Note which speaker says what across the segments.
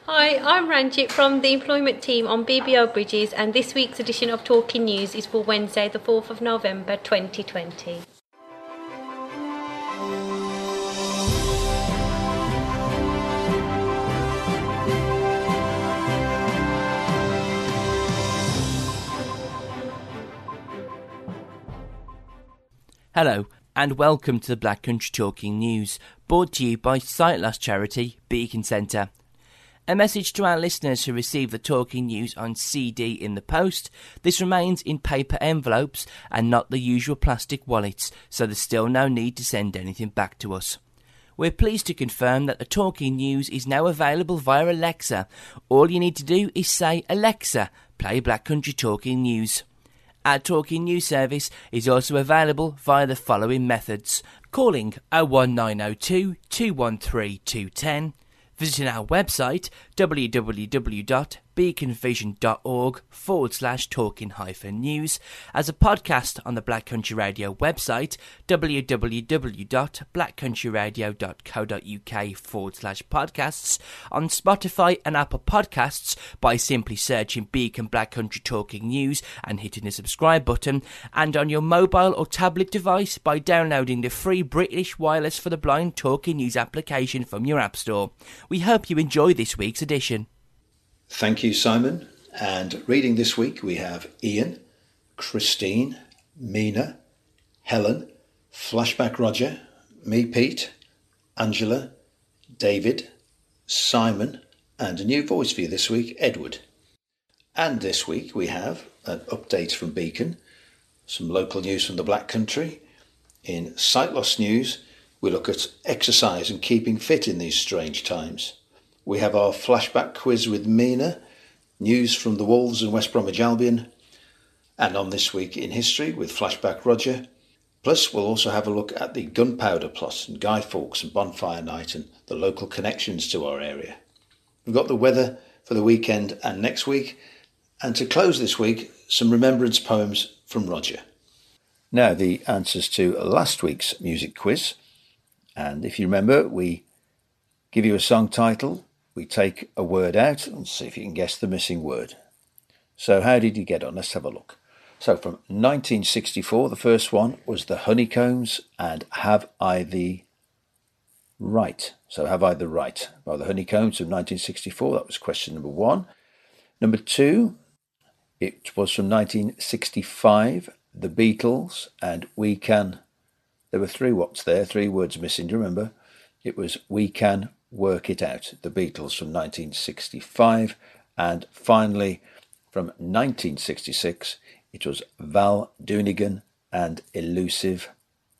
Speaker 1: Hi, I'm Ranjit from the employment team on BBO Bridges, and this week's edition of Talking News is for Wednesday, the 4th of November 2020.
Speaker 2: Hello and welcome to the Black Country Talking News, brought to you by Sight Loss charity Beacon Centre. A message to our listeners who receive the Talking News on CD in the post: this remains in paper envelopes and not the usual plastic wallets, so there's still no need to send anything back to us. We're pleased to confirm that the Talking News is now available via Alexa. All you need to do is say, "Alexa, play Black Country Talking News." Our Talking News service is also available via the following methods: calling 01902 213 210, visiting our website www.beaconvision.org/talking-news, as a podcast on the Black Country Radio website www.blackcountryradio.co.uk/podcasts, on Spotify and Apple Podcasts by simply searching Beacon Black Country Talking News and hitting the subscribe button, and on your mobile or tablet device by downloading the free British Wireless for the Blind Talking News application from your App Store. We hope you enjoy this week's edition.
Speaker 3: Thank you, Simon. And reading this week we have Ian, Christine, Mina, Helen, Flashback Roger, me Pete, Angela, David, Simon, and a new voice for you this week, Edward. And this week we have an update from Beacon, some local news from the Black Country. In Sight Loss News we look at exercise and keeping fit in these strange times. We have our flashback quiz with Mina, news from the Wolves and West Bromwich Albion, and on This Week in History with Flashback Roger. Plus we'll also have a look at the Gunpowder Plot and Guy Fawkes and Bonfire Night and the local connections to our area. We've got the weather for the weekend and next week, and to close this week, some remembrance poems from Roger. Now the answers to last week's music quiz, and if you remember, we give you a song title. We take a word out and see if you can guess the missing word. So how did you get on? Let's have a look. So from 1964, the first one was the Honeycombs and Have I the Right? So Have I the Right by the Honeycombs of 1964. That was question number one. Number two, it was from 1965, the Beatles and We Can. There were three words missing, do you remember? It was We Can Work It Out, the Beatles from 1965. And finally, from 1966, it was Val Doonigan and Elusive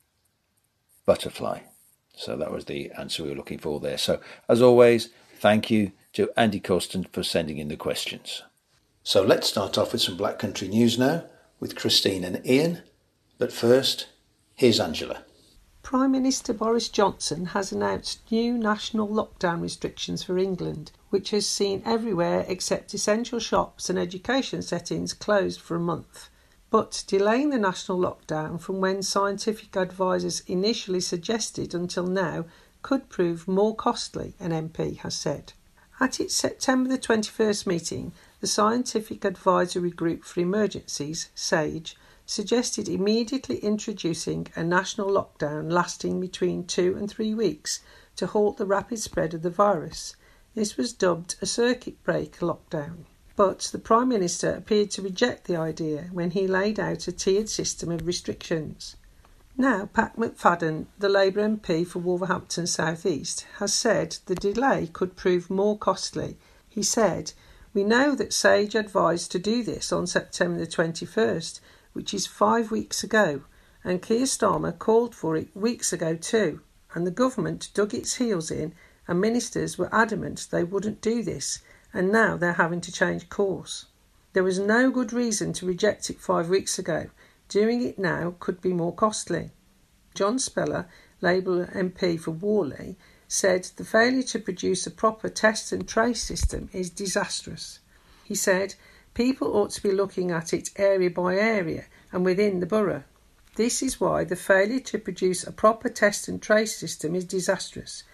Speaker 3: Butterfly. So that was the answer we were looking for there. So, as always, thank you to Andy Corsten for sending in the questions. So let's start off with some Black Country news now, with Christine and Ian. But first, here's Angela.
Speaker 4: Prime Minister Boris Johnson has announced new national lockdown restrictions for England, which has seen everywhere except essential shops and education settings closed for a month. But delaying the national lockdown from when scientific advisers initially suggested until now could prove more costly, an MP has said. At its September the 21st meeting, the Scientific Advisory Group for Emergencies, SAGE, suggested immediately introducing a national lockdown lasting between 2 and 3 weeks to halt the rapid spread of the virus. This was dubbed a circuit breaker lockdown. But the Prime Minister appeared to reject the idea when he laid out a tiered system of restrictions. Now, Pat McFadden, the Labour MP for Wolverhampton South East, has said the delay could prove more costly. He said, "We know that SAGE advised to do this on September the 21st, which is 5 weeks ago, and Keir Starmer called for it weeks ago too, and the government dug its heels in and ministers were adamant they wouldn't do this, and now they're having to change course. There was no good reason to reject it 5 weeks ago. Doing it now could be more costly." John Speller, Labour MP for Worley, said the failure to produce a proper test and trace system is disastrous. He said, "People ought to be looking at it area by area and within the borough. This is why the failure to produce a proper test and trace system is disastrous.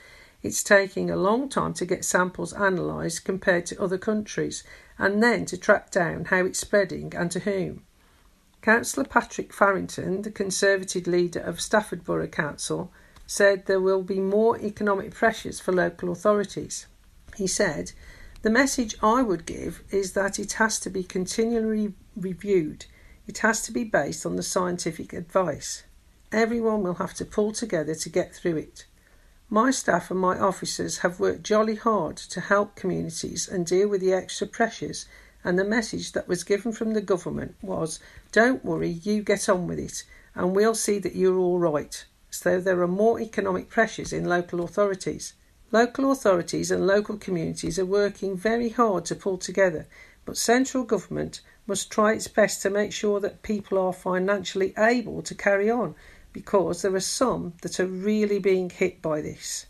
Speaker 4: It's taking a long time to get samples analysed compared to other countries, and then to track down how it's spreading and to whom. Councillor Patrick Farrington, the Conservative leader of Stafford Borough Council, said there will be more economic pressures for local authorities. He said, "The message I would give is that it has to be continually reviewed. It has to be based on the scientific advice. Everyone will have to pull together to get through it. My staff and my officers have worked jolly hard to help communities and deal with the extra pressures, and the message that was given from the government was, don't worry, you get on with it, and we'll see that you're all right." So there are more economic pressures in local authorities. Local authorities and local communities are working very hard to pull together, but central government must try its best to make sure that people are financially able to carry on, because there are some that are really being hit by this.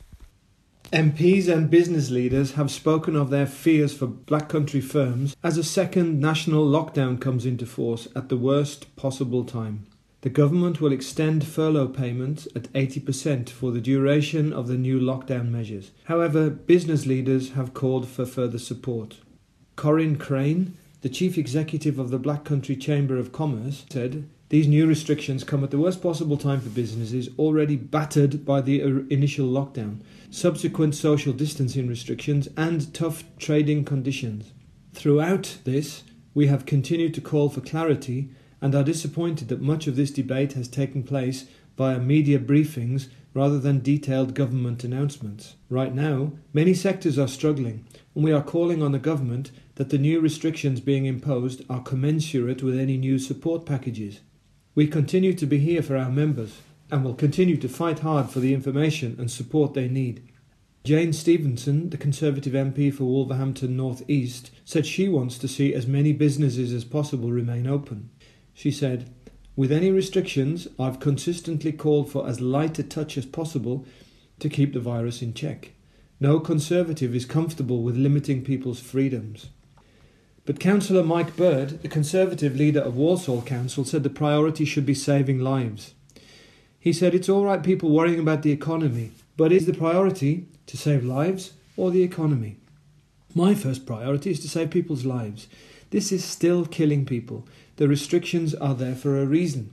Speaker 5: MPs and business leaders have spoken of their fears for Black Country firms as a second national lockdown comes into force at the worst possible time. The government will extend furlough payments at 80% for the duration of the new lockdown measures. However, business leaders have called for further support. Corinne Crane, the chief executive of the Black Country Chamber of Commerce, said, "These new restrictions come at the worst possible time for businesses already battered by the initial lockdown, subsequent social distancing restrictions and tough trading conditions. Throughout this, we have continued to call for clarity and are disappointed that much of this debate has taken place via media briefings rather than detailed government announcements. Right now, many sectors are struggling, and we are calling on the government that the new restrictions being imposed are commensurate with any new support packages. We continue to be here for our members and will continue to fight hard for the information and support they need." Jane Stevenson, the Conservative MP for Wolverhampton North East, said she wants to see as many businesses as possible remain open. She said, "With any restrictions, I've consistently called for as light a touch as possible to keep the virus in check. No Conservative is comfortable with limiting people's freedoms." But Councillor Mike Bird, the Conservative leader of Walsall Council, said the priority should be saving lives. He said it's all right people worrying about the economy, but is the priority to save lives or the economy? "My first priority is to save people's lives. This is still killing people. The restrictions are there for a reason."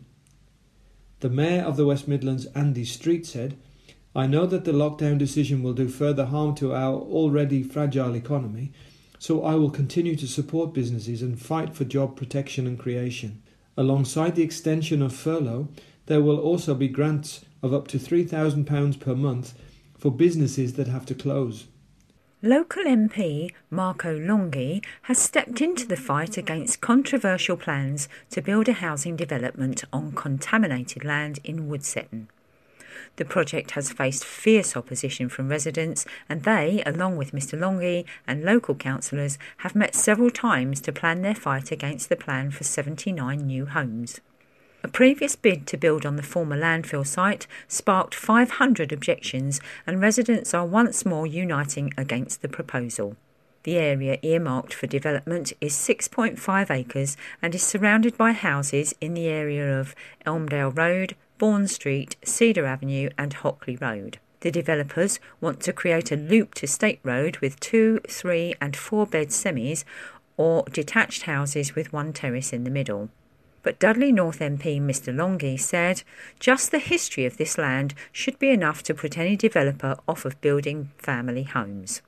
Speaker 5: The Mayor of the West Midlands, Andy Street, said, "I know that the lockdown decision will do further harm to our already fragile economy, so I will continue to support businesses and fight for job protection and creation. Alongside the extension of furlough, there will also be grants of up to £3,000 per month for businesses that have to close."
Speaker 6: Local MP Marco Longhi has stepped into the fight against controversial plans to build a housing development on contaminated land in Woodsetton. The project has faced fierce opposition from residents, and they, along with Mr Longhi and local councillors, have met several times to plan their fight against the plan for 79 new homes. A previous bid to build on the former landfill site sparked 500 objections, and residents are once more uniting against the proposal. The area earmarked for development is 6.5 acres and is surrounded by houses in the area of Elmdale Road, Bourne Street, Cedar Avenue and Hockley Road. The developers want to create a looped estate road with 2, 3 and 4 bed semis or detached houses with one terrace in the middle. But Dudley North MP Mr Longhi said, "Just the history of this land should be enough to put any developer off of building family homes.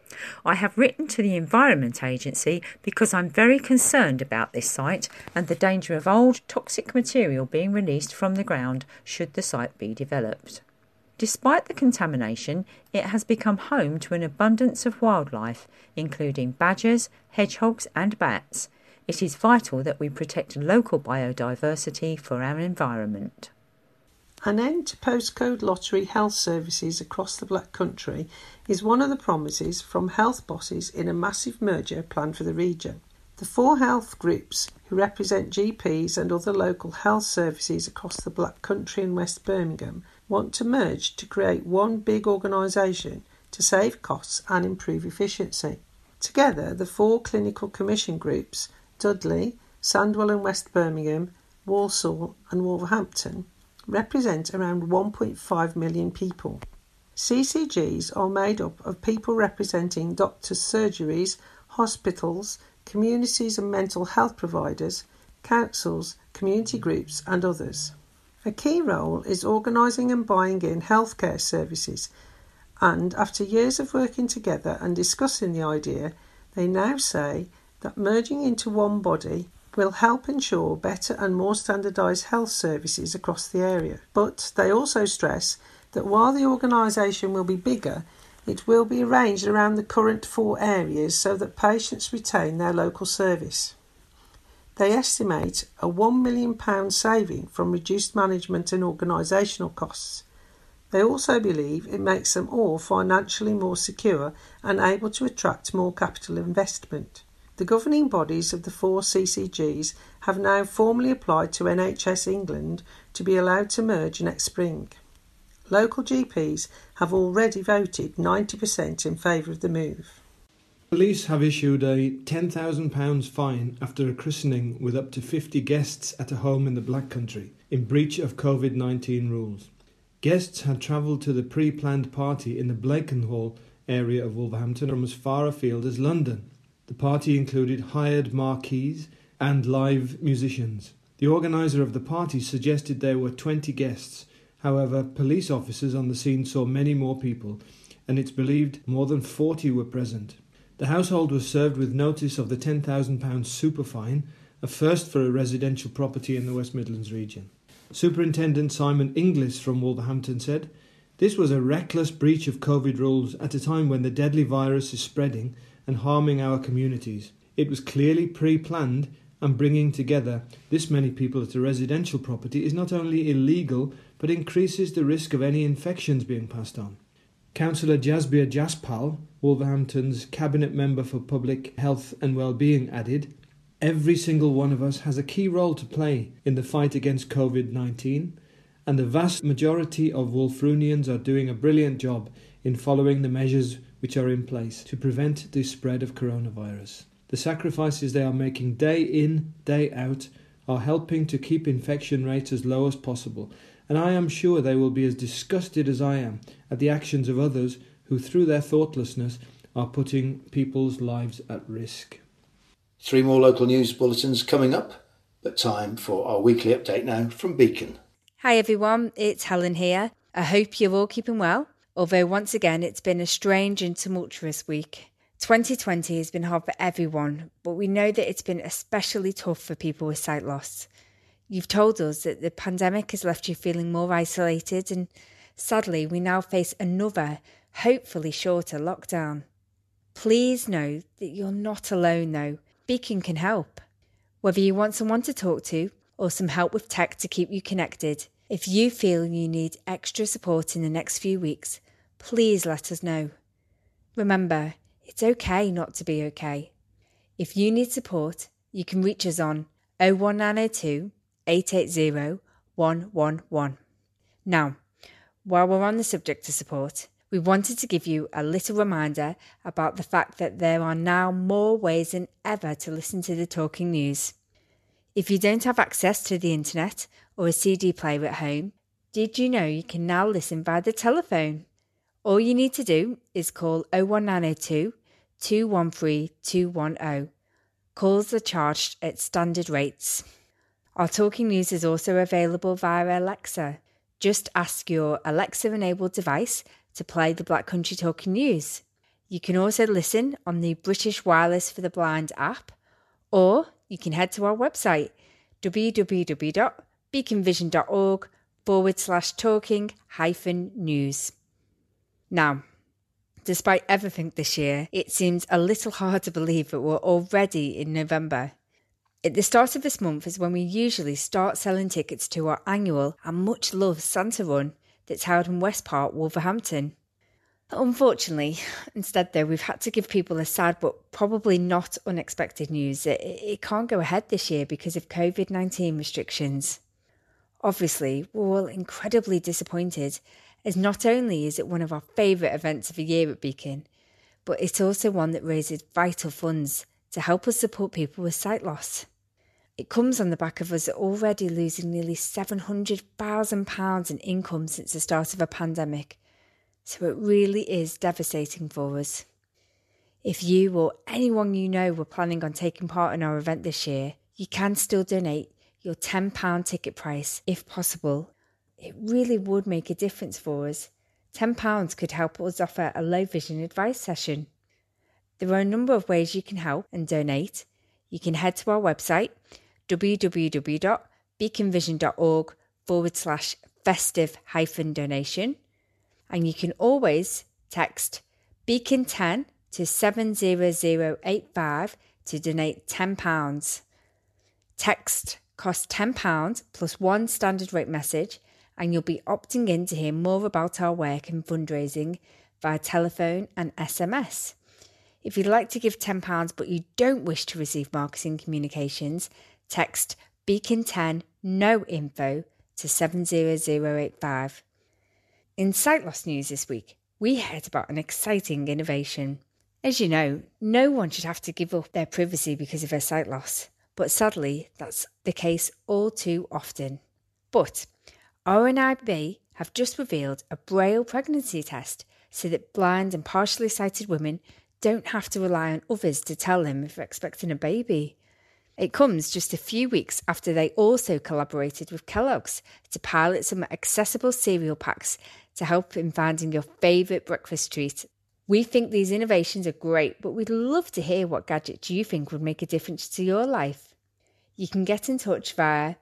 Speaker 6: I have written to the Environment Agency because I'm very concerned about this site and the danger of old toxic material being released from the ground should the site be developed." Despite the contamination, it has become home to an abundance of wildlife, including badgers, hedgehogs and bats. It is vital that we protect local biodiversity for our environment.
Speaker 4: An end to postcode lottery health services across the Black Country is one of the promises from health bosses in a massive merger planned for the region. The 4 health groups, who represent GPs and other local health services across the Black Country and West Birmingham, want to merge to create one big organisation to save costs and improve efficiency. Together, the 4 clinical commission groups, Dudley, Sandwell and West Birmingham, Walsall and Wolverhampton, represent around 1.5 million people. CCGs are made up of people representing doctors' surgeries, hospitals, communities and mental health providers, councils, community groups and others. A key role is organising and buying in healthcare services, and after years of working together and discussing the idea, they now say that merging into one body will help ensure better and more standardised health services across the area. But they also stress that while the organisation will be bigger, it will be arranged around the current 4 areas so that patients retain their local service. They estimate a £1 million saving from reduced management and organisational costs. They also believe it makes them all financially more secure and able to attract more capital investment. The governing bodies of the 4 CCGs have now formally applied to NHS England to be allowed to merge next spring. Local GPs have already voted 90% in favour of the move.
Speaker 5: Police have issued a £10,000 fine after a christening with up to 50 guests at a home in the Black Country, in breach of COVID-19 rules. Guests had travelled to the pre-planned party in the Blakenhall area of Wolverhampton from as far afield as London. The party included hired marquees and live musicians. The organiser of the party suggested there were 20 guests. However, police officers on the scene saw many more people, and it's believed more than 40 were present. The household was served with notice of the £10,000 super fine, a first for a residential property in the West Midlands region. Superintendent Simon Inglis from Wolverhampton said, "This was a reckless breach of COVID rules at a time when the deadly virus is spreading and harming our communities. It was clearly pre-planned, and bringing together this many people at a residential property is not only illegal but increases the risk of any infections being passed on." Councillor Jasbir Jaspal, Wolverhampton's Cabinet Member for Public Health and Wellbeing, added, "Every single one of us has a key role to play in the fight against COVID-19, and the vast majority of Wolfrunians are doing a brilliant job in following the measures which are in place to prevent the spread of coronavirus. The sacrifices they are making day in, day out are helping to keep infection rates as low as possible, and I am sure they will be as disgusted as I am at the actions of others who, through their thoughtlessness, are putting people's lives at risk."
Speaker 3: 3 more local news bulletins coming up, but time for our weekly update now from Beacon.
Speaker 7: Hi everyone, it's Helen here. I hope you're all keeping well, although once again it's been a strange and tumultuous week. 2020 has been hard for everyone, but we know that it's been especially tough for people with sight loss. You've told us that the pandemic has left you feeling more isolated, and sadly we now face another, hopefully shorter lockdown. Please know that you're not alone though. Beacon can help. Whether you want someone to talk to or some help with tech to keep you connected, if you feel you need extra support in the next few weeks, please let us know. Remember, it's okay not to be okay. If you need support, you can reach us on 01902 880 111. Now, while we're on the subject of support, we wanted to give you a little reminder about the fact that there are now more ways than ever to listen to the Talking News. If you don't have access to the internet or a CD player at home, did you know you can now listen via the telephone? All you need to do is call 01902 213 210. Calls are charged at standard rates. Our Talking News is also available via Alexa. Just ask your Alexa-enabled device to play the Black Country Talking News. You can also listen on the British Wireless for the Blind app, or you can head to our website www.beaconvision.org/talking-news. Now, despite everything this year, it seems a little hard to believe that we're already in November. At the start of this month is when we usually start selling tickets to our annual and much loved Santa Run that's held in West Park, Wolverhampton. Unfortunately, instead though, we've had to give people a sad but probably not unexpected news. It can't go ahead this year because of COVID-19 restrictions. Obviously, we're all incredibly disappointed, as not only is it one of our favourite events of the year at Beacon, but it's also one that raises vital funds to help us support people with sight loss. It comes on the back of us already losing nearly £700,000 in income since the start of a pandemic, So it really is devastating for us. If you or anyone you know were planning on taking part in our event this year, you can still donate your £10 ticket price if possible. It really would make a difference for us. £10 could help us offer a low vision advice session. There are a number of ways you can help and donate. You can head to our website www.beaconvision.org/festive-donation, and you can always text Beacon 10 to 70085 to donate £10. Text costs £10 plus one standard rate message, and you'll be opting in to hear more about our work and fundraising via telephone and SMS. If you'd like to give £10 but you don't wish to receive marketing communications, text Beacon 10 no info to 70085. In Sight Loss news this week, we heard about an exciting innovation. As you know, no one should have to give up their privacy because of their sight loss, but sadly that's the case all too often. But RNIB have just revealed a Braille pregnancy test so that blind and partially sighted women don't have to rely on others to tell them if they're expecting a baby. It comes just a few weeks after they also collaborated with Kellogg's to pilot some accessible cereal packs to help in finding your favourite breakfast treat. We think these innovations are great, but we'd love to hear what gadgets you think would make a difference to your life. You can get in touch via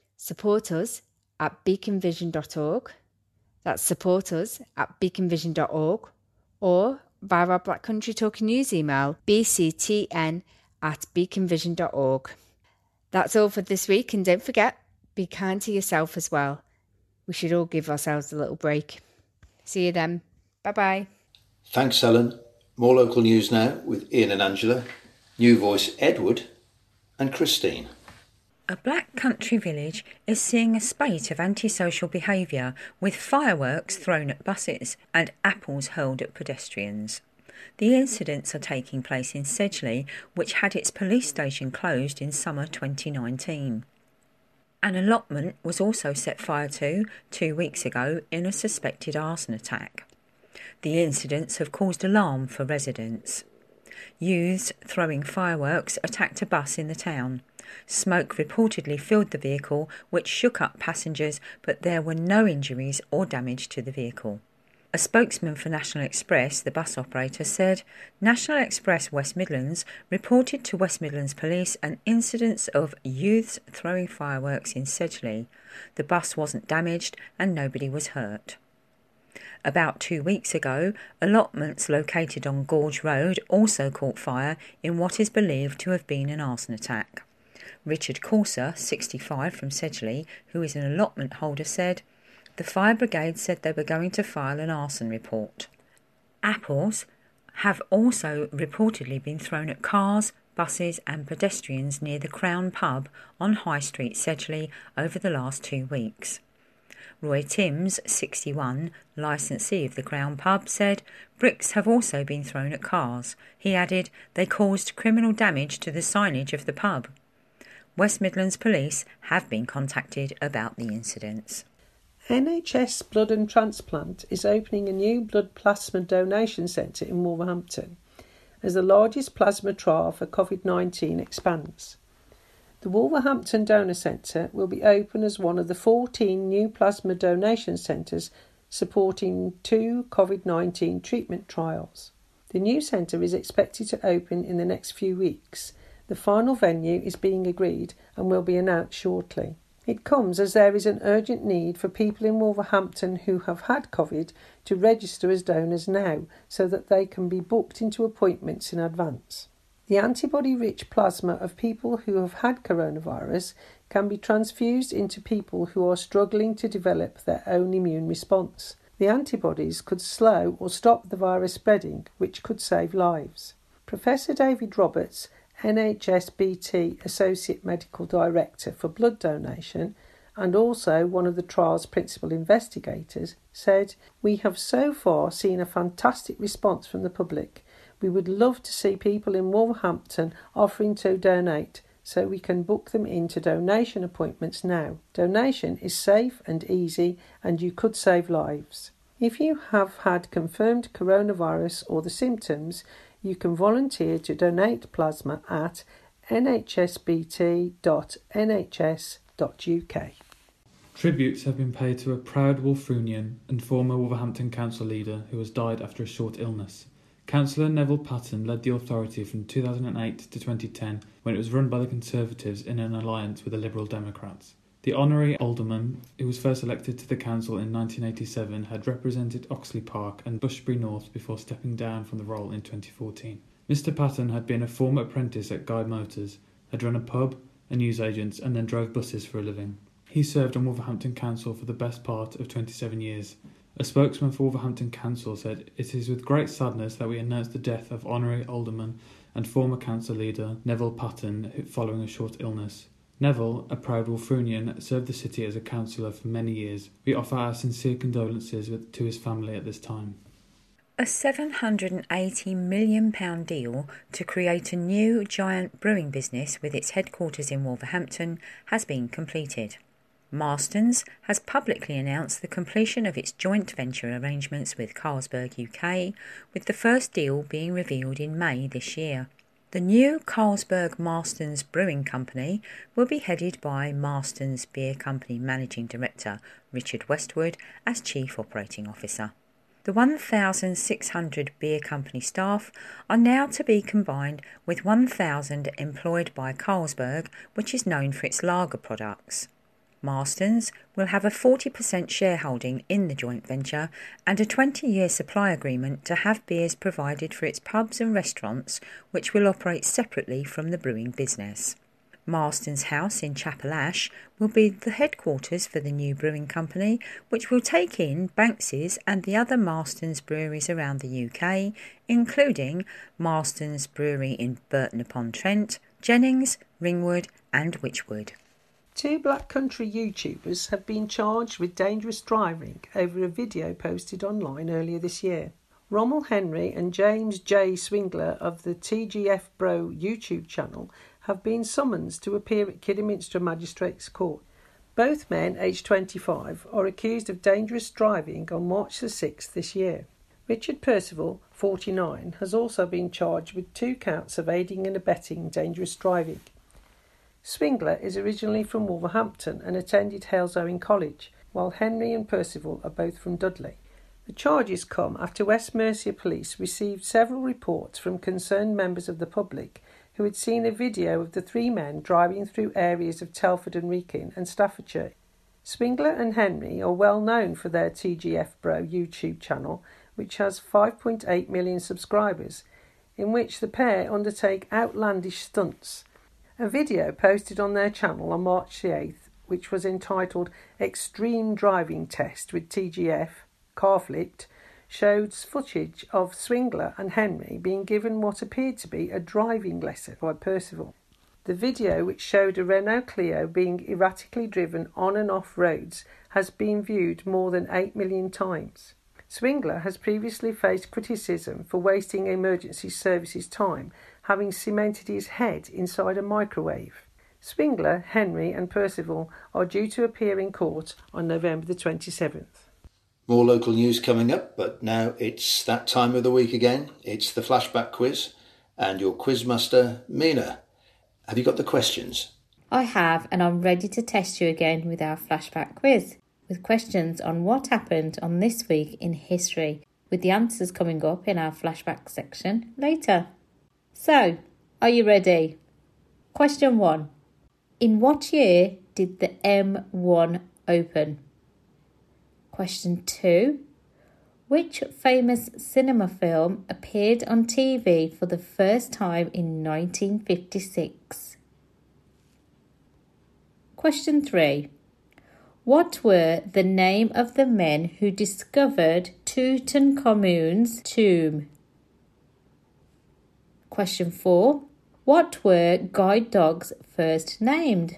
Speaker 7: supportus@beaconvision.org. That's supportus@beaconvision.org, or via our Black Country Talking News email, bctn@beaconvision.org. That's all for this week, and don't forget, be kind to yourself as well. We should all give ourselves a little break. See you then. Bye-bye.
Speaker 3: Thanks, Helen. More local news now with Ian and Angela, new voice Edward and Christine.
Speaker 6: A Black country village is seeing a spate of antisocial behaviour, with fireworks thrown at buses and apples hurled at pedestrians. The incidents are taking place in Sedgley, which had its police station closed in summer 2019. An allotment was also set fire to 2 weeks ago in a suspected arson attack. The incidents have caused alarm for residents. Youths throwing fireworks attacked a bus in the town. Smoke reportedly filled the vehicle, which shook up passengers, but there were no injuries or damage to the vehicle. A spokesman for National Express, the bus operator, said National Express West Midlands reported to West Midlands Police an incident of youths throwing fireworks in Sedgley. The bus wasn't damaged and nobody was hurt. About 2 weeks ago, allotments located on Gorge Road also caught fire in what is believed to have been an arson attack. Richard Corser, 65, from Sedgley, who is an allotment holder, said, "The fire brigade said they were going to file an arson report." Apples have also reportedly been thrown at cars, buses and pedestrians near the Crown Pub on High Street, Sedgley, over the last 2 weeks. Roy Timms, 61, licensee of the Crown Pub, said bricks have also been thrown at cars. He added they caused criminal damage to the signage of the pub. West Midlands Police have been contacted about the incidents.
Speaker 4: NHS Blood and Transplant is opening a new blood plasma donation centre in Wolverhampton as the largest plasma trial for COVID-19 expands. The Wolverhampton Donor Centre will be open as one of the 14 new plasma donation centres supporting 2 COVID-19 treatment trials. The new centre is expected to open in the next few weeks. The final venue is being agreed and will be announced shortly. It comes as there is an urgent need for people in Wolverhampton who have had COVID to register as donors now so that they can be booked into appointments in advance. The antibody-rich plasma of people who have had coronavirus can be transfused into people who are struggling to develop their own immune response. The antibodies could slow or stop the virus spreading, which could save lives. Professor David Roberts, NHSBT Associate Medical Director for Blood Donation and also one of the trial's principal investigators, said, "We have so far seen a fantastic response from the public. We would love to see people in Wolverhampton offering to donate so we can book them into donation appointments now. Donation is safe and easy and you could save lives." If you have had confirmed coronavirus or the symptoms, you can volunteer to donate plasma at nhsbt.nhs.uk.
Speaker 5: Tributes have been paid to a proud Wolverhamptonian and former Wolverhampton Council leader who has died after a short illness. Councillor Neville Patten led the authority from 2008 to 2010 when it was run by the Conservatives in an alliance with the Liberal Democrats. The honorary alderman, who was first elected to the council in 1987, had represented Oxley Park and Bushbury North before stepping down from the role in 2014. Mr Patten had been a former apprentice at Guide Motors, had run a pub, a newsagent's and then drove buses for a living. He served on Wolverhampton Council for the best part of 27 years. A spokesman for Wolverhampton Council said, "It is with great sadness that we announce the death of honorary alderman and former council leader Neville Patten following a short illness. Neville, a proud Wolverhamptonian, served the city as a councillor for many years. We offer our sincere condolences to his family at this time."
Speaker 6: A £780 million deal to create a new giant brewing business with its headquarters in Wolverhampton has been completed. Marston's has publicly announced the completion of its joint venture arrangements with Carlsberg UK, with the first deal being revealed in May this year. The new Carlsberg Marston's Brewing Company will be headed by Marston's Beer Company Managing Director Richard Westwood as Chief Operating Officer. The 1,600 beer company staff are now to be combined with 1,000 employed by Carlsberg, which is known for its lager products. Marston's will have a 40% shareholding in the joint venture and a 20-year supply agreement to have beers provided for its pubs and restaurants, which will operate separately from the brewing business. Marston's House in Chapel Ash will be the headquarters for the new brewing company, which will take in Banks's and the other Marston's breweries around the UK, including Marston's Brewery in Burton-upon-Trent, Jennings, Ringwood and Wychwood.
Speaker 4: 2 Black Country YouTubers have been charged with dangerous driving over a video posted online earlier this year. Rommel Henry and James J. Swingler of the TGF Bro YouTube channel have been summoned to appear at Kidderminster Magistrates Court. Both men, aged 25, are accused of dangerous driving on March the 6th this year. Richard Percival, 49, has also been charged with 2 counts of aiding and abetting dangerous driving. Swingler is originally from Wolverhampton and attended Halesowen College, while Henry and Percival are both from Dudley. The charges come after West Mercia Police received several reports from concerned members of the public who had seen a video of the 3 men driving through areas of Telford and Wrekin and Staffordshire. Swingler and Henry are well known for their TGF Bro YouTube channel, which has 5.8 million subscribers, in which the pair undertake outlandish stunts. A video posted on their channel on March the 8th, which was entitled Extreme Driving Test with TGF, Car Flipped, showed footage of Swingler and Henry being given what appeared to be a driving lesson by Percival. The video, which showed a Renault Clio being erratically driven on and off roads, has been viewed more than 8 million times. Swingler has previously faced criticism for wasting emergency services time, having cemented his head inside a microwave. Swingler, Henry and Percival are due to appear in court on November the 27th.
Speaker 3: More local news coming up, but now it's that time of the week again. It's the flashback quiz and your quizmaster, Mina. Have you got the questions?
Speaker 8: I have, and I'm ready to test you again with our flashback quiz, with questions on what happened on this week in history, with the answers coming up in our flashback section later. So, are you ready? Question 1. In what year did the M1 open? Question 2. Which famous cinema film appeared on TV for the first time in 1956? Question 3. What were the name of the men who discovered Tutankhamun's tomb? Question 4. What were guide dogs first named?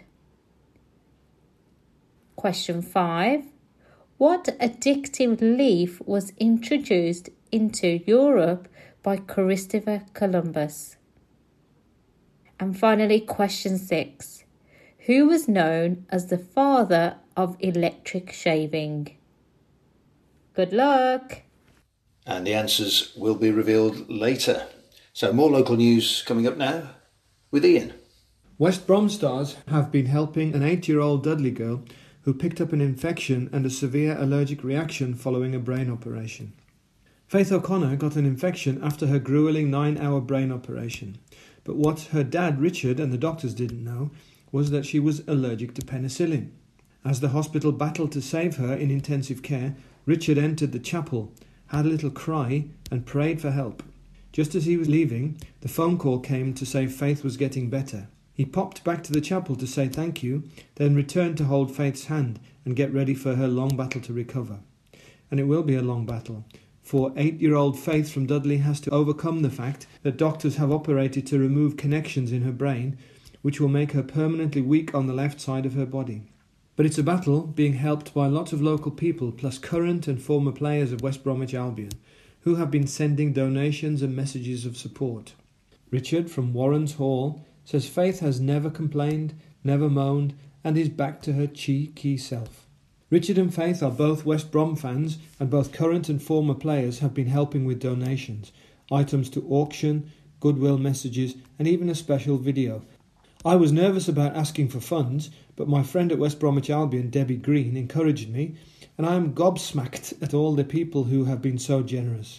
Speaker 8: Question 5. What addictive leaf was introduced into Europe by Christopher Columbus? And finally, question 6. Who was known as the father of electric shaving? Good luck!
Speaker 3: And the answers will be revealed later. So more local news coming up now with Ian.
Speaker 5: West Brom Stars have been helping an 8-year-old Dudley girl who picked up an infection and a severe allergic reaction following a brain operation. Faith O'Connor got an infection after her gruelling 9-hour brain operation. But what her dad, Richard, and the doctors didn't know was that she was allergic to penicillin. As the hospital battled to save her in intensive care, Richard entered the chapel, had a little cry, and prayed for help. Just as he was leaving, the phone call came to say Faith was getting better. He popped back to the chapel to say thank you, then returned to hold Faith's hand and get ready for her long battle to recover. And it will be a long battle, for 8-year-old Faith from Dudley has to overcome the fact that doctors have operated to remove connections in her brain, which will make her permanently weak on the left side of her body. But it's a battle being helped by lots of local people, plus current and former players of West Bromwich Albion, who have been sending donations and messages of support. Richard from Warrens Hall says Faith has never complained, never moaned, and is back to her cheeky self. Richard and Faith are both West Brom fans, and both current and former players have been helping with donations, items to auction, goodwill messages, and even a special video. I was nervous about asking for funds, but my friend at West Bromwich Albion, Debbie Green, encouraged me, and I am gobsmacked at all the people who have been so generous.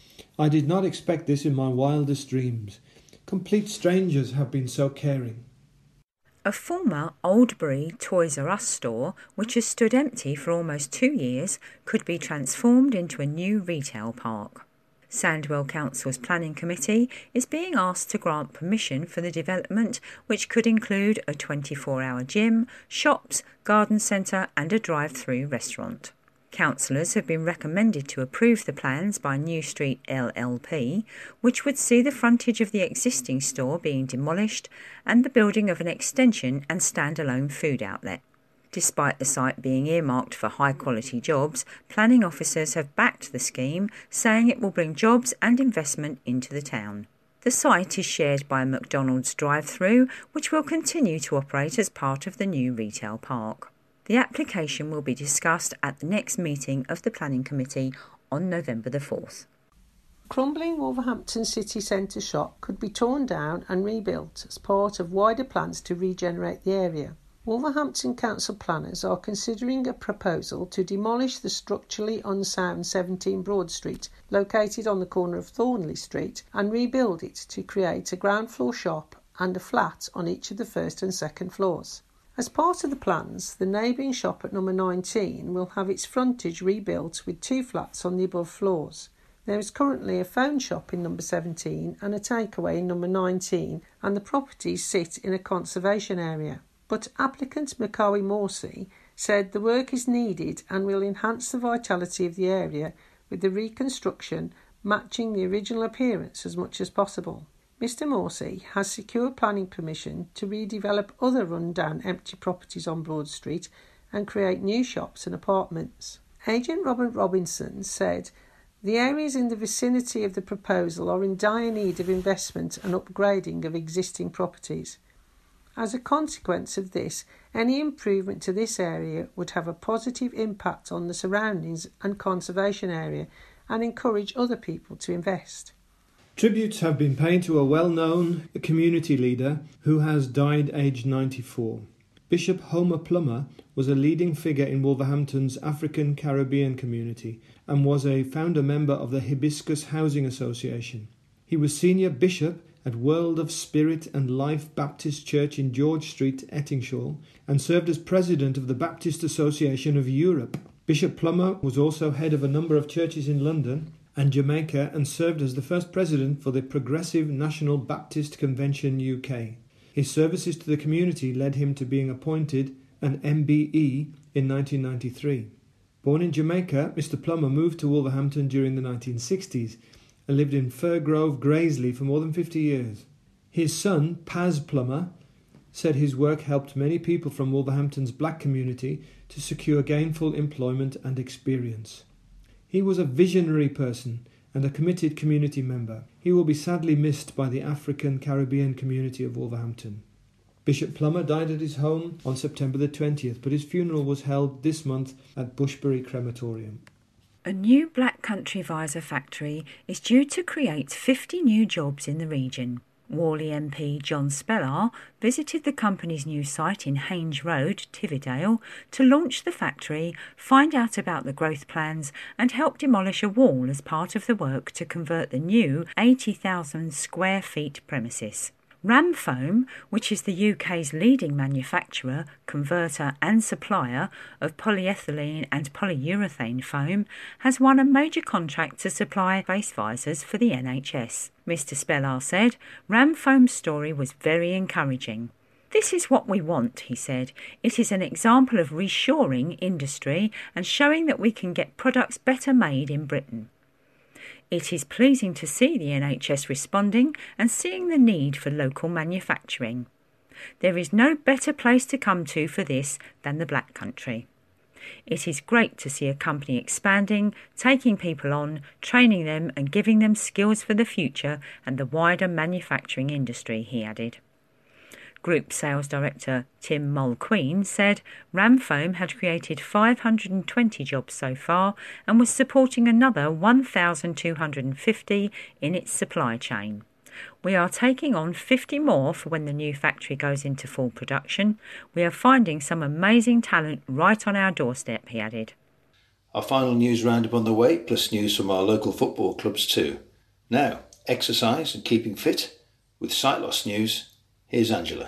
Speaker 5: I did not expect this in my wildest dreams. Complete strangers have been so caring.
Speaker 6: A former Oldbury Toys R Us store, which has stood empty for almost 2 years, could be transformed into a new retail park. Sandwell Council's Planning Committee is being asked to grant permission for the development, which could include a 24-hour gym, shops, garden centre and a drive-through restaurant. Councillors have been recommended to approve the plans by New Street LLP, which would see the frontage of the existing store being demolished and the building of an extension and standalone food outlet. Despite the site being earmarked for high-quality jobs, planning officers have backed the scheme, saying it will bring jobs and investment into the town. The site is shared by a McDonald's drive-through, which will continue to operate as part of the new retail park. The application will be discussed at the next meeting of the Planning Committee on November the 4th.
Speaker 4: Crumbling Wolverhampton city centre shop could be torn down and rebuilt as part of wider plans to regenerate the area. Wolverhampton Council planners are considering a proposal to demolish the structurally unsound 17 Broad Street, located on the corner of Thornley Street, and rebuild it to create a ground floor shop and a flat on each of the first and second floors. As part of the plans, the neighbouring shop at number 19 will have its frontage rebuilt with 2 flats on the above floors. There is currently a phone shop in number 17 and a takeaway in number 19, and the properties sit in a conservation area. But applicant Macaulay Morsey said the work is needed and will enhance the vitality of the area, with the reconstruction matching the original appearance as much as possible. Mr Morsey has secured planning permission to redevelop other run-down empty properties on Broad Street and create new shops and apartments. Agent Robert Robinson said the areas in the vicinity of the proposal are in dire need of investment and upgrading of existing properties. As a consequence of this, any improvement to this area would have a positive impact on the surroundings and conservation area and encourage other people to invest.
Speaker 5: Tributes have been paid to a well-known community leader who has died aged 94. Bishop Homer Plummer was a leading figure in Wolverhampton's African Caribbean community and was a founder member of the Hibiscus Housing Association. He was senior bishop at World of Spirit and Life Baptist Church in George Street, Ettingshall, and served as president of the Baptist Association of Europe. Bishop Plummer was also head of a number of churches in London and Jamaica and served as the first president for the Progressive National Baptist Convention UK. His services to the community led him to being appointed an MBE in 1993. Born in Jamaica, Mr Plummer moved to Wolverhampton during the 1960s and lived in Firgrove, Graiseley for more than 50 years. His son, Paz Plummer, said his work helped many people from Wolverhampton's black community to secure gainful employment and experience. He was a visionary person and a committed community member. He will be sadly missed by the African Caribbean community of Wolverhampton. Bishop Plummer died at his home on September the 20th, but his funeral was held this month at Bushbury Crematorium.
Speaker 6: A new Black Country Visor factory is due to create 50 new jobs in the region. Worley MP John Spellar visited the company's new site in Haines Road, Tividale, to launch the factory, find out about the growth plans and help demolish a wall as part of the work to convert the new 80,000 square feet premises. Ramfoam, which is the UK's leading manufacturer, converter and supplier of polyethylene and polyurethane foam, has won a major contract to supply face visors for the NHS. Mr Spellar said Ramfoam's story was very encouraging. "This is what we want," he said. "It is an example of reshoring industry and showing that we can get products better made in Britain. It is pleasing to see the NHS responding and seeing the need for local manufacturing. There is no better place to come to for this than the Black Country. It is great to see a company expanding, taking people on, training them and giving them skills for the future and the wider manufacturing industry," he added. Group Sales Director Tim Mulqueen said Ramfoam had created 520 jobs so far and was supporting another 1,250 in its supply chain. "We are taking on 50 more for when the new factory goes into full production. We are finding some amazing talent right on our doorstep," he added.
Speaker 3: Our final news roundup on the way, plus news from our local football clubs too. Now, exercise and keeping fit with Sight Loss News. Here's Angela.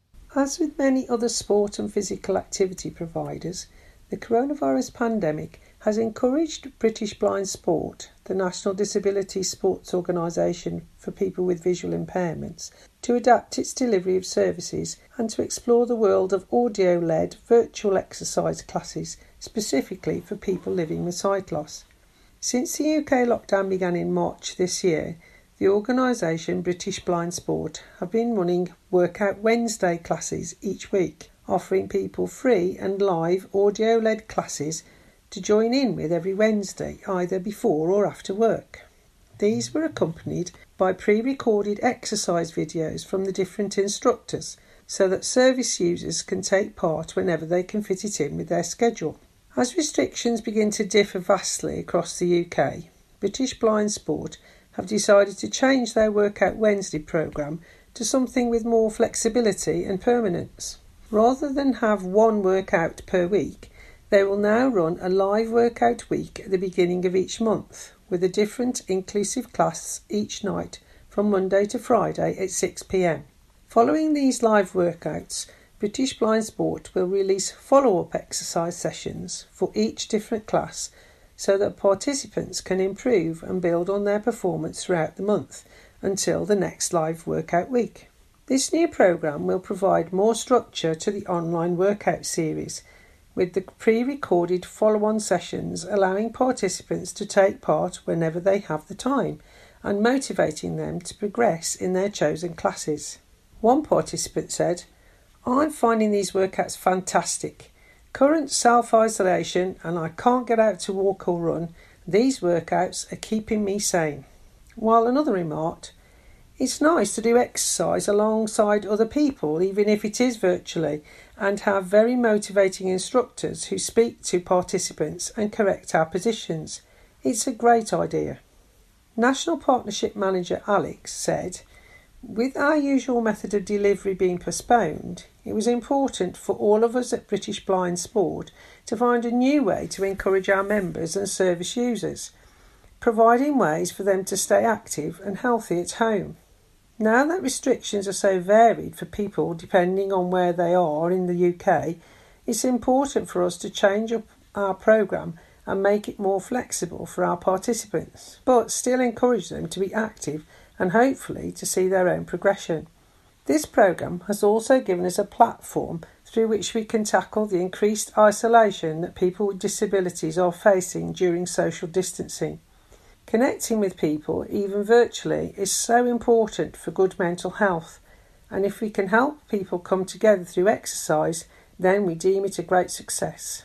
Speaker 4: As with many other sport and physical activity providers, the coronavirus pandemic has encouraged British Blind Sport, the National Disability Sports Organisation for people with visual impairments, to adapt its delivery of services and to explore the world of audio-led virtual exercise classes specifically for people living with sight loss. Since the UK lockdown began in March this year, the organisation British Blind Sport have been running Workout Wednesday classes each week, offering people free and live audio-led classes to join in with every Wednesday, either before or after work. These were accompanied by pre-recorded exercise videos from the different instructors, so that service users can take part whenever they can fit it in with their schedule. As restrictions begin to differ vastly across the UK, British Blind Sport have decided to change their Workout Wednesday programme to something with more flexibility and permanence. Rather than have one workout per week, they will now run a live workout week at the beginning of each month, with a different inclusive class each night from Monday to Friday at 6 p.m. Following these live workouts, British Blind Sport will release follow-up exercise sessions for each different class so that participants can improve and build on their performance throughout the month until the next live workout week. This new programme will provide more structure to the online workout series, with the pre-recorded follow-on sessions allowing participants to take part whenever they have the time and motivating them to progress in their chosen classes. One participant said, "I'm finding these workouts fantastic. Current self-isolation and I can't get out to walk or run. These workouts are keeping me sane." While another remarked, "It's nice to do exercise alongside other people, even if it is virtually, and have very motivating instructors who speak to participants and correct our positions. It's a great idea." National Partnership Manager Alex said, "With our usual method of delivery being postponed, it was important for all of us at British Blind Sport to find a new way to encourage our members and service users, providing ways for them to stay active and healthy at home. Now that restrictions are so varied for people depending on where they are in the UK, it's important for us to change up our programme and make it more flexible for our participants, but still encourage them to be active and hopefully to see their own progression. This programme has also given us a platform through which we can tackle the increased isolation that people with disabilities are facing during social distancing. Connecting with people, even virtually, is so important for good mental health, and if we can help people come together through exercise, then we deem it a great success."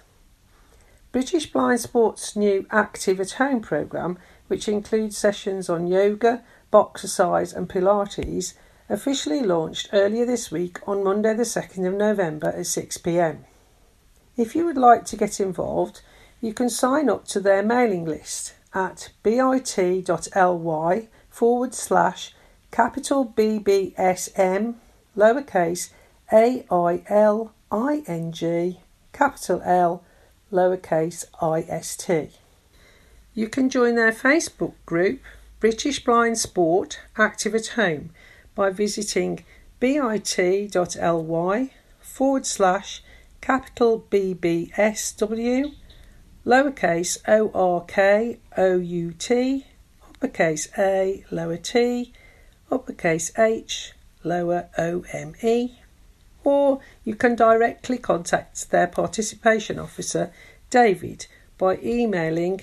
Speaker 4: British Blind Sport's new Active at Home programme, which includes sessions on yoga, boxercise and Pilates, officially launched earlier this week on Monday the 2nd of November at 6 p.m. If you would like to get involved, You can sign up to their mailing list at bit.ly/capital BBSM lowercase AILING capital L lowercase IST. You can join their Facebook group British Blind Sport Active at Home by visiting bit.ly/capital BBSW lowercase ORKOUT uppercase A lower t uppercase H lower OME, or you can directly contact their participation officer David by emailing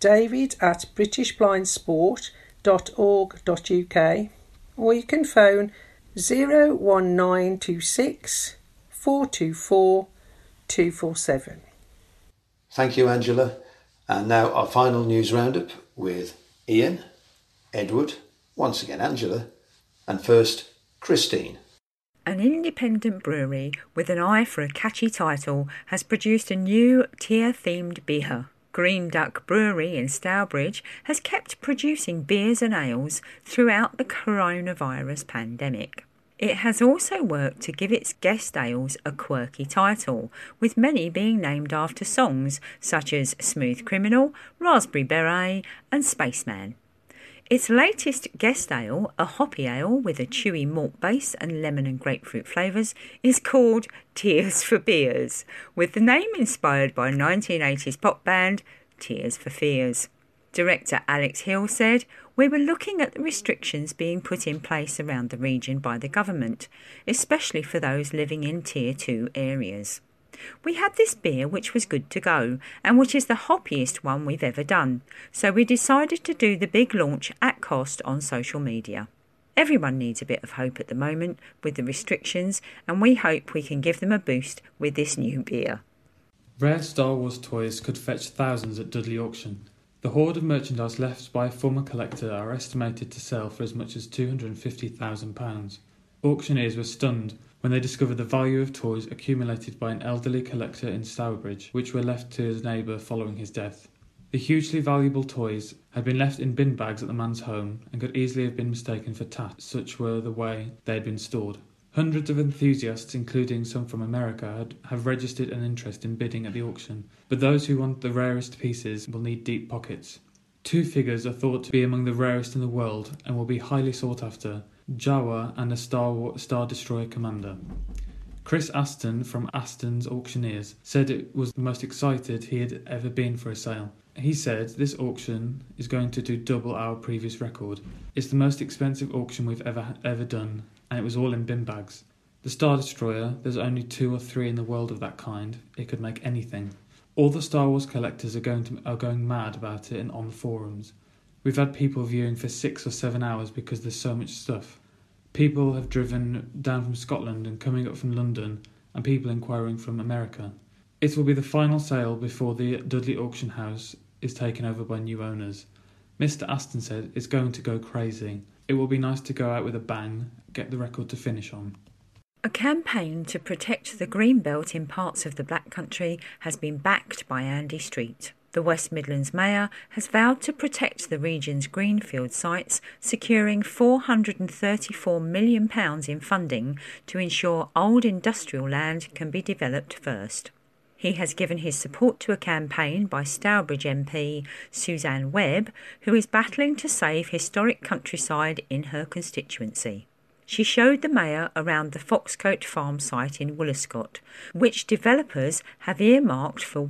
Speaker 4: david@britishblindsport.org.uk, or you can phone 01926 424 247.
Speaker 3: Thank you, Angela. And now our final news roundup with Ian, Edward, once again Angela, and first Christine.
Speaker 6: An independent brewery with an eye for a catchy title has produced a new Tyr-themed beer. Green Duck Brewery in Stourbridge has kept producing beers and ales throughout the coronavirus pandemic. It has also worked to give its guest ales a quirky title, with many being named after songs such as Smooth Criminal, Raspberry Beret and Spaceman. Its latest guest ale, a hoppy ale with a chewy malt base and lemon and grapefruit flavours, is called Tears for Beers, with the name inspired by 1980s pop band Tears for Fears. Director Alex Hill said, "We were looking at the restrictions being put in place around the region by the government, especially for those living in Tier 2 areas. We had this beer which was good to go, and which is the hoppiest one we've ever done, so we decided to do the big launch at cost on social media. Everyone needs a bit of hope at the moment with the restrictions, and we hope we can give them a boost with this new beer."
Speaker 5: Rare Star Wars toys could fetch thousands at Dudley Auction. The hoard of merchandise left by a former collector are estimated to sell for as much as £250,000. Auctioneers were stunned when they discovered the value of toys accumulated by an elderly collector in Stourbridge, which were left to his neighbour following his death. The hugely valuable toys had been left in bin bags at the man's home and could easily have been mistaken for tat, such were the way they had been stored. Hundreds of enthusiasts, including some from America, have registered an interest in bidding at the auction, but those who want the rarest pieces will need deep pockets. Two figures are thought to be among the rarest in the world and will be highly sought after: Jawa and a Star Destroyer Commander. Chris Aston from Aston's Auctioneers said it was the most excited he had ever been for a sale. He said, "This auction is going to do double our previous record. It's the most expensive auction we've ever done, and it was all in bin bags. The Star Destroyer, there's only 2 or 3 in the world of that kind. It could make anything. All the Star Wars collectors are going mad about it and on the forums. We've had people viewing for 6 or 7 hours because there's so much stuff. People have driven down from Scotland and coming up from London, and people inquiring from America. It will be the final sale before the Dudley Auction House is taken over by new owners." Mr. Aston said, "It's going to go crazy. It will be nice to go out with a bang, get the record to finish on."
Speaker 6: A campaign to protect the green belt in parts of the Black Country has been backed by Andy Street. The West Midlands Mayor has vowed to protect the region's greenfield sites, securing £434 million in funding to ensure old industrial land can be developed first. He has given his support to a campaign by Stourbridge MP Suzanne Webb, who is battling to save historic countryside in her constituency. She showed the Mayor around the Foxcote Farm site in Woolliscott, which developers have earmarked for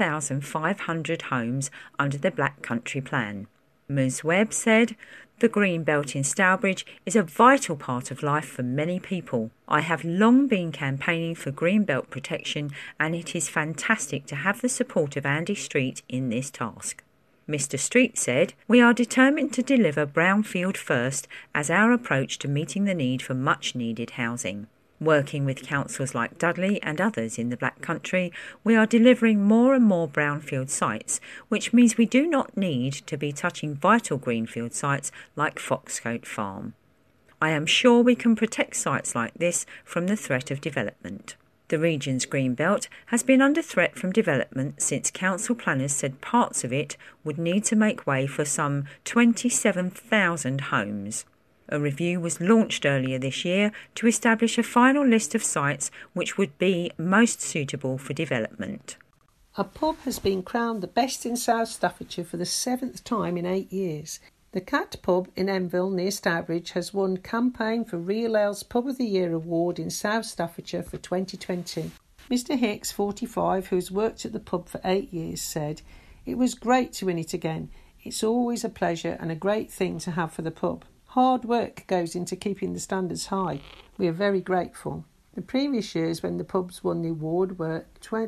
Speaker 6: 1,500 homes under the Black Country Plan. Ms Webb said, "The green belt in Stourbridge is a vital part of life for many people. I have long been campaigning for green belt protection, and it is fantastic to have the support of Andy Street in this task." Mr Street said, "We are determined to deliver brownfield first as our approach to meeting the need for much needed housing. Working with councils like Dudley and others in the Black Country, we are delivering more and more brownfield sites, which means we do not need to be touching vital greenfield sites like Foxcote Farm. I am sure we can protect sites like this from the threat of development." The region's greenbelt has been under threat from development since council planners said parts of it would need to make way for some 27,000 homes. A review was launched earlier this year to establish a final list of sites which would be most suitable for development.
Speaker 4: A pub has been crowned the best in South Staffordshire for the 7th time in 8 years. The Cat Pub in Enville near Stourbridge has won campaign for Real Ale's Pub of the Year award in South Staffordshire for 2020. Mr Hicks, 45, who's worked at the pub for 8 years, said, "It was great to win it again. It's always a pleasure and a great thing to have for the pub. Hard work goes into keeping the standards high. We are very grateful." The previous years when the pubs won the award were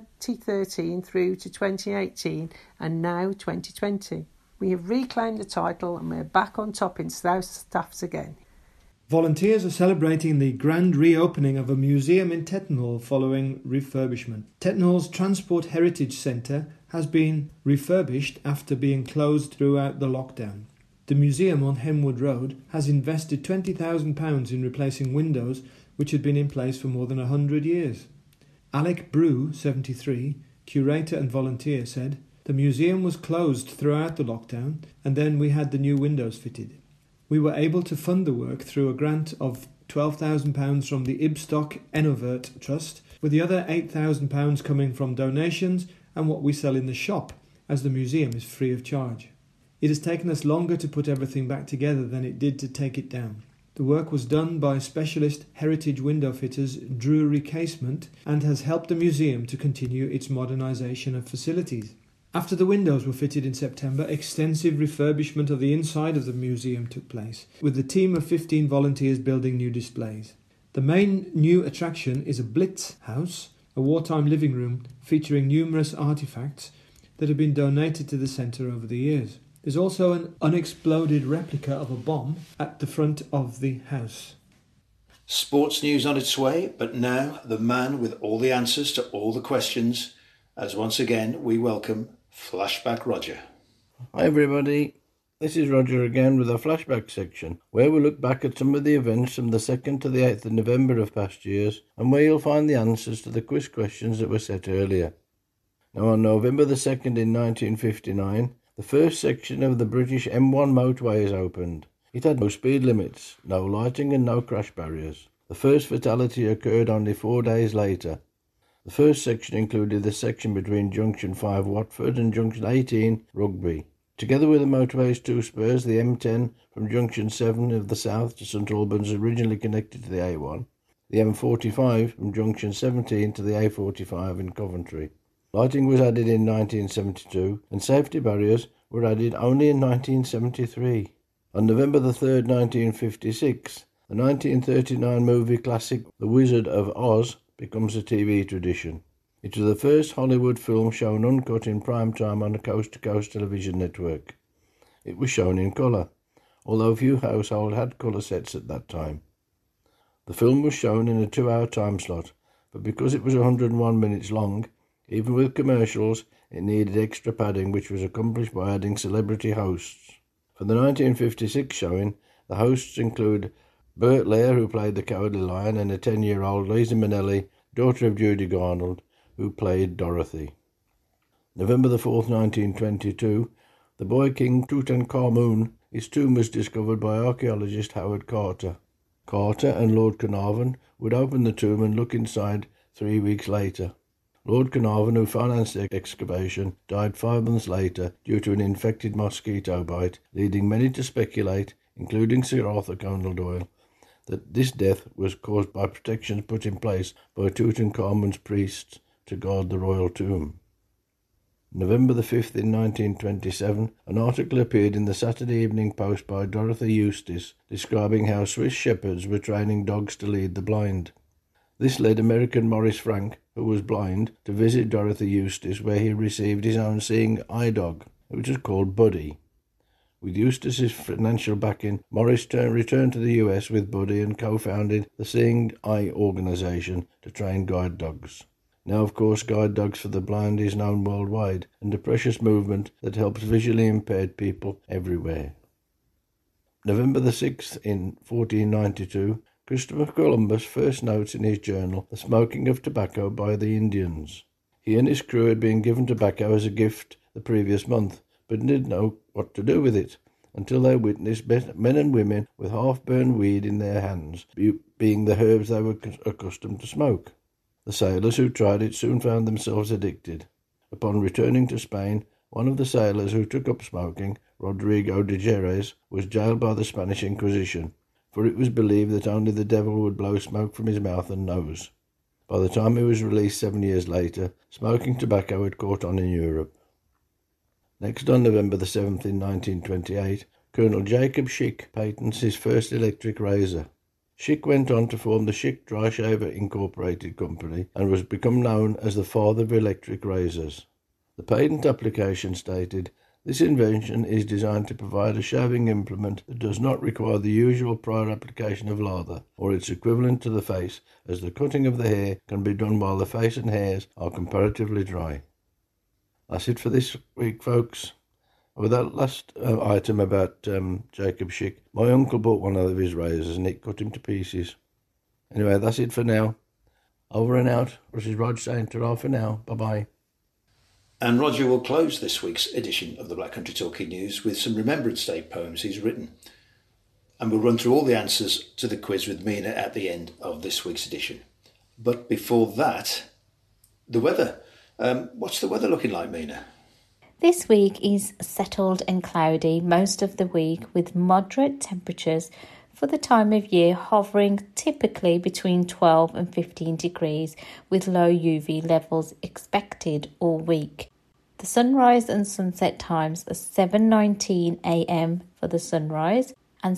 Speaker 4: 2013 through to 2018 and now 2020. We have reclaimed the title and we're back on top in South Staffs again.
Speaker 5: Volunteers are celebrating the grand reopening of a museum in Tettenhall following refurbishment. Tettenhall's Transport Heritage Centre has been refurbished after being closed throughout the lockdown. The museum on Henwood Road has invested £20,000 in replacing windows which had been in place for more than 100 years. Alec Brew, 73, curator and volunteer, said, "The museum was closed throughout the lockdown and then we had the new windows fitted. We were able to fund the work through a grant of £12,000 from the Ibstock Enovert Trust, with the other £8,000 coming from donations and what we sell in the shop, as the museum is free of charge. It has taken us longer to put everything back together than it did to take it down. The work was done by specialist heritage window fitters Drury Casement and has helped the museum to continue its modernisation of facilities." After the windows were fitted in September, extensive refurbishment of the inside of the museum took place, with the team of 15 volunteers building new displays. The main new attraction is a Blitz house, a wartime living room featuring numerous artefacts that have been donated to the centre over the years. There's also an unexploded replica of a bomb at the front of the house.
Speaker 3: Sports news on its way, but now the man with all the answers to all the questions, as once again we welcome Flashback Roger.
Speaker 9: Hi everybody, this is Roger again with our flashback section, where we look back at some of the events from the 2nd to the 8th of November of past years, and where you'll find the answers to the quiz questions that were set earlier. Now on November the 2nd in 1959, the first section of the British M1 motorway is opened. It had no speed limits, no lighting and no crash barriers. The first fatality occurred only 4 days later. The first section included the section between Junction 5 Watford and Junction 18 Rugby. Together with the motorway's two spurs, the M10 from Junction 7 of the south to St Albans originally connected to the A1, the M45 from Junction 17 to the A45 in Coventry. Lighting was added in 1972 and safety barriers were added only in 1973. On November the 3rd, 1956, the 1939 movie classic The Wizard of Oz becomes a TV tradition. It was the first Hollywood film shown uncut in prime time on a coast-to-coast television network. It was shown in colour, although few households had colour sets at that time. The film was shown in a 2-hour time slot, but because it was 101 minutes long, even with commercials, it needed extra padding, which was accomplished by adding celebrity hosts. For the 1956 showing, the hosts include Burt Lair, who played the Cowardly Lion, and a 10-year-old Lisa Minnelli, daughter of Judy Garland, who played Dorothy. November the 4th, 1922, the boy king Tutankhamun, his tomb was discovered by archaeologist Howard Carter. Carter and Lord Carnarvon would open the tomb and look inside 3 weeks later. Lord Carnarvon, who financed the excavation, died 5 months later due to an infected mosquito bite, leading many to speculate, including Sir Arthur Conan Doyle, that this death was caused by protections put in place by Tutankhamun's priests to guard the royal tomb. November the 5th in 1927, an article appeared in the Saturday Evening Post by Dorothy Eustace describing how Swiss shepherds were training dogs to lead the blind. This led American Maurice Frank, who was blind, to visit Dorothy Eustace, where he received his own seeing eye dog, which was called Buddy. With Eustace's financial backing, Morris returned to the US with Buddy and co-founded the Seeing Eye Organization to train guide dogs. Now, of course, Guide Dogs for the Blind is known worldwide and a precious movement that helps visually impaired people everywhere. November the 6th in 1492, Christopher Columbus first notes in his journal the smoking of tobacco by the Indians. He and his crew had been given tobacco as a gift the previous month, but didn't know what to do with it until they witnessed men and women with half-burned weed in their hands, being the herbs they were accustomed to smoke. The sailors who tried it soon found themselves addicted. Upon returning to Spain, one of the sailors who took up smoking, Rodrigo de Jerez, was jailed by the Spanish Inquisition, for it was believed that only the devil would blow smoke from his mouth and nose. By the time he was released 7 years later, smoking tobacco had caught on in Europe. Next, on November the 7th in 1928, Colonel Jacob Schick patents his first electric razor. Schick went on to form the Schick Dry Shaver Incorporated Company and was become known as the father of electric razors. The patent application stated, "This invention is designed to provide a shaving implement that does not require the usual prior application of lather, or its equivalent to the face, as the cutting of the hair can be done while the face and hairs are comparatively dry." That's it for this week, folks. With that last item about Jacob Schick, my uncle bought one of his razors and it cut him to pieces. Anyway, that's it for now. Over and out. This is Rog saying ta-ra for now. Bye-bye.
Speaker 3: And Roger will close this week's edition of the Black Country Talking News with some Remembrance Day poems he's written. And we'll run through all the answers to the quiz with Mina at the end of this week's edition. But before that, the weather. What's the weather looking like, Mina?
Speaker 8: This week is settled and cloudy most of the week with moderate temperatures for the time of year hovering typically between 12 and 15 degrees with low UV levels expected all week. The sunrise and sunset times are 7:19 a.m. for the sunrise and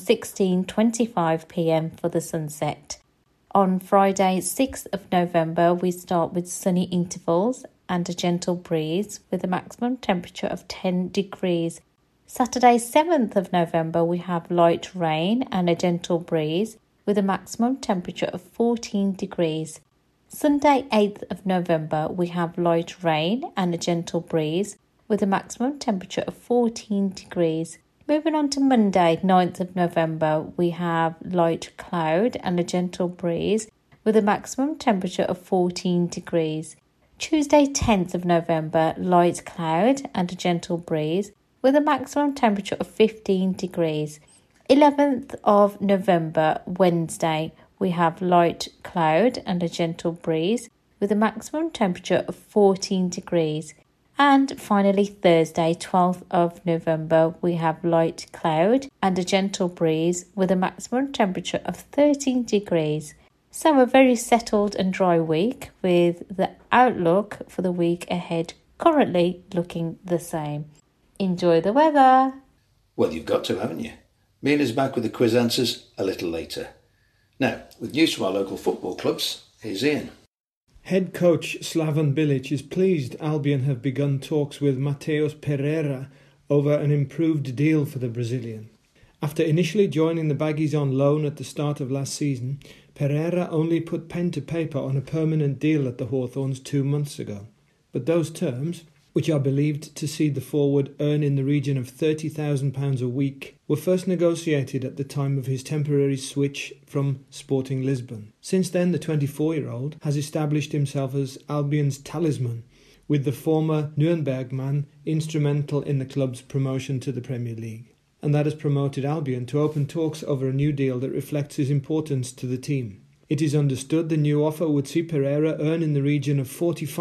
Speaker 8: 16:25 p.m. for the sunset. On Friday, 6th of November, we start with sunny intervals and a gentle breeze with a maximum temperature of 10 degrees. Saturday, 7th of November, we have light rain and a gentle breeze with a maximum temperature of 14 degrees. Sunday, 8th of November, we have light rain and a gentle breeze with a maximum temperature of 14 degrees. Moving on to Monday, 9th of November, we have light cloud and a gentle breeze with a maximum temperature of 14 degrees. Tuesday, 10th of November, light cloud and a gentle breeze with a maximum temperature of 15 degrees. 11th of November, Wednesday, we have light cloud and a gentle breeze with a maximum temperature of 14 degrees. And finally, Thursday, 12th of November, we have light cloud and a gentle breeze with a maximum temperature of 13 degrees. So a very settled and dry week with the outlook for the week ahead currently looking the same. Enjoy the weather.
Speaker 3: Well, you've got to, haven't you? Mina's back with the quiz answers a little later. Now, with news from our local football clubs, here's Ian.
Speaker 5: Head coach Slaven Bilic is pleased Albion have begun talks with Mateus Pereira over an improved deal for the Brazilian. After initially joining the Baggies on loan at the start of last season, Pereira only put pen to paper on a permanent deal at the Hawthorns 2 months ago. But those terms, which are believed to see the forward earn in the region of £30,000 a week, were first negotiated at the time of his temporary switch from Sporting Lisbon. Since then, the 24-year-old has established himself as Albion's talisman, with the former Nuremberg man instrumental in the club's promotion to the Premier League. And that has promoted Albion to open talks over a new deal that reflects his importance to the team. It is understood the new offer would see Pereira earn in the region of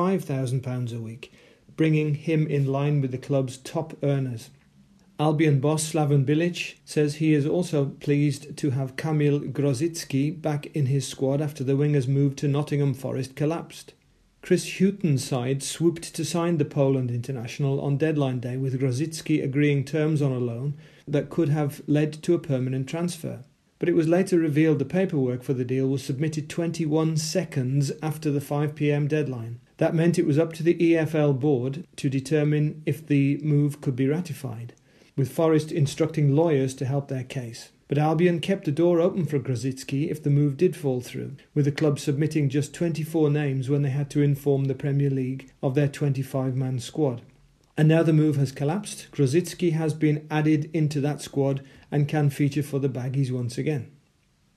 Speaker 5: £45,000 a week, bringing him in line with the club's top earners. Albion boss Slaven Bilic says he is also pleased to have Kamil Grosicki back in his squad after the winger's move to Nottingham Forest collapsed. Chris Hughton's side swooped to sign the Poland international on deadline day, with Grosicki agreeing terms on a loan that could have led to a permanent transfer. But it was later revealed the paperwork for the deal was submitted 21 seconds after the 5 p.m. deadline. That meant it was up to the EFL board to determine if the move could be ratified, with Forest instructing lawyers to help their case. But Albion kept the door open for Grosicki if the move did fall through, with the club submitting just 24 names when they had to inform the Premier League of their 25-man squad. And now the move has collapsed. Grosicki has been added into that squad and can feature for the Baggies once again.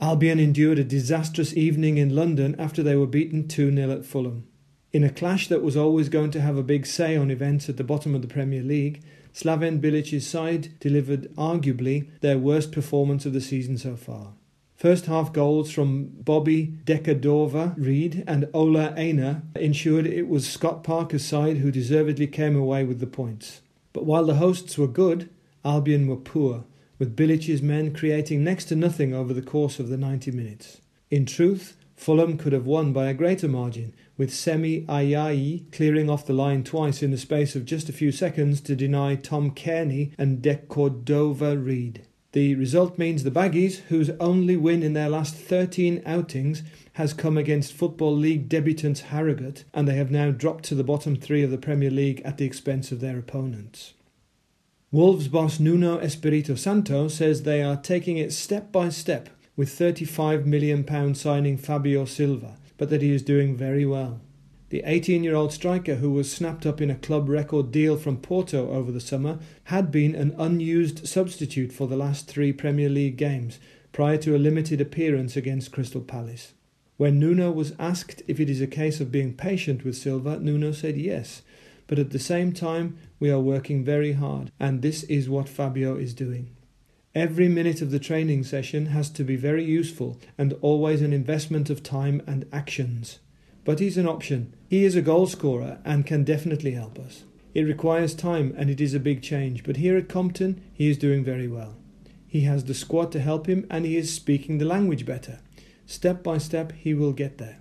Speaker 5: Albion endured a disastrous evening in London after they were beaten 2-0 at Fulham. In a clash that was always going to have a big say on events at the bottom of the Premier League, Slaven Bilic's side delivered arguably their worst performance of the season so far. First half goals from Bobby Decordova-Reid and Ola Aina ensured it was Scott Parker's side who deservedly came away with the points. But while the hosts were good, Albion were poor, with Bilic's men creating next to nothing over the course of the 90 minutes. In truth, Fulham could have won by a greater margin, with Semi Ayayi clearing off the line twice in the space of just a few seconds to deny Tom Kearney and Decordova-Reid. The result means the Baggies, whose only win in their last 13 outings has come against Football League debutants Harrogate, and they have now dropped to the bottom three of the Premier League at the expense of their opponents. Wolves boss Nuno Espirito Santo says they are taking it step by step with £35 million signing Fabio Silva, but that he is doing very well. The 18-year-old striker, who was snapped up in a club record deal from Porto over the summer, had been an unused substitute for the last 3 Premier League games, prior to a limited appearance against Crystal Palace. When Nuno was asked if it is a case of being patient with Silva, Nuno said yes, but at the same time we are working very hard, and this is what Fabio is doing. Every minute of the training session has to be very useful and always an investment of time and actions. But he's an option. He is a goal scorer and can definitely help us. It requires time and it is a big change, but here at Compton he is doing very well. He has the squad to help him and he is speaking the language better. Step by step he will get there.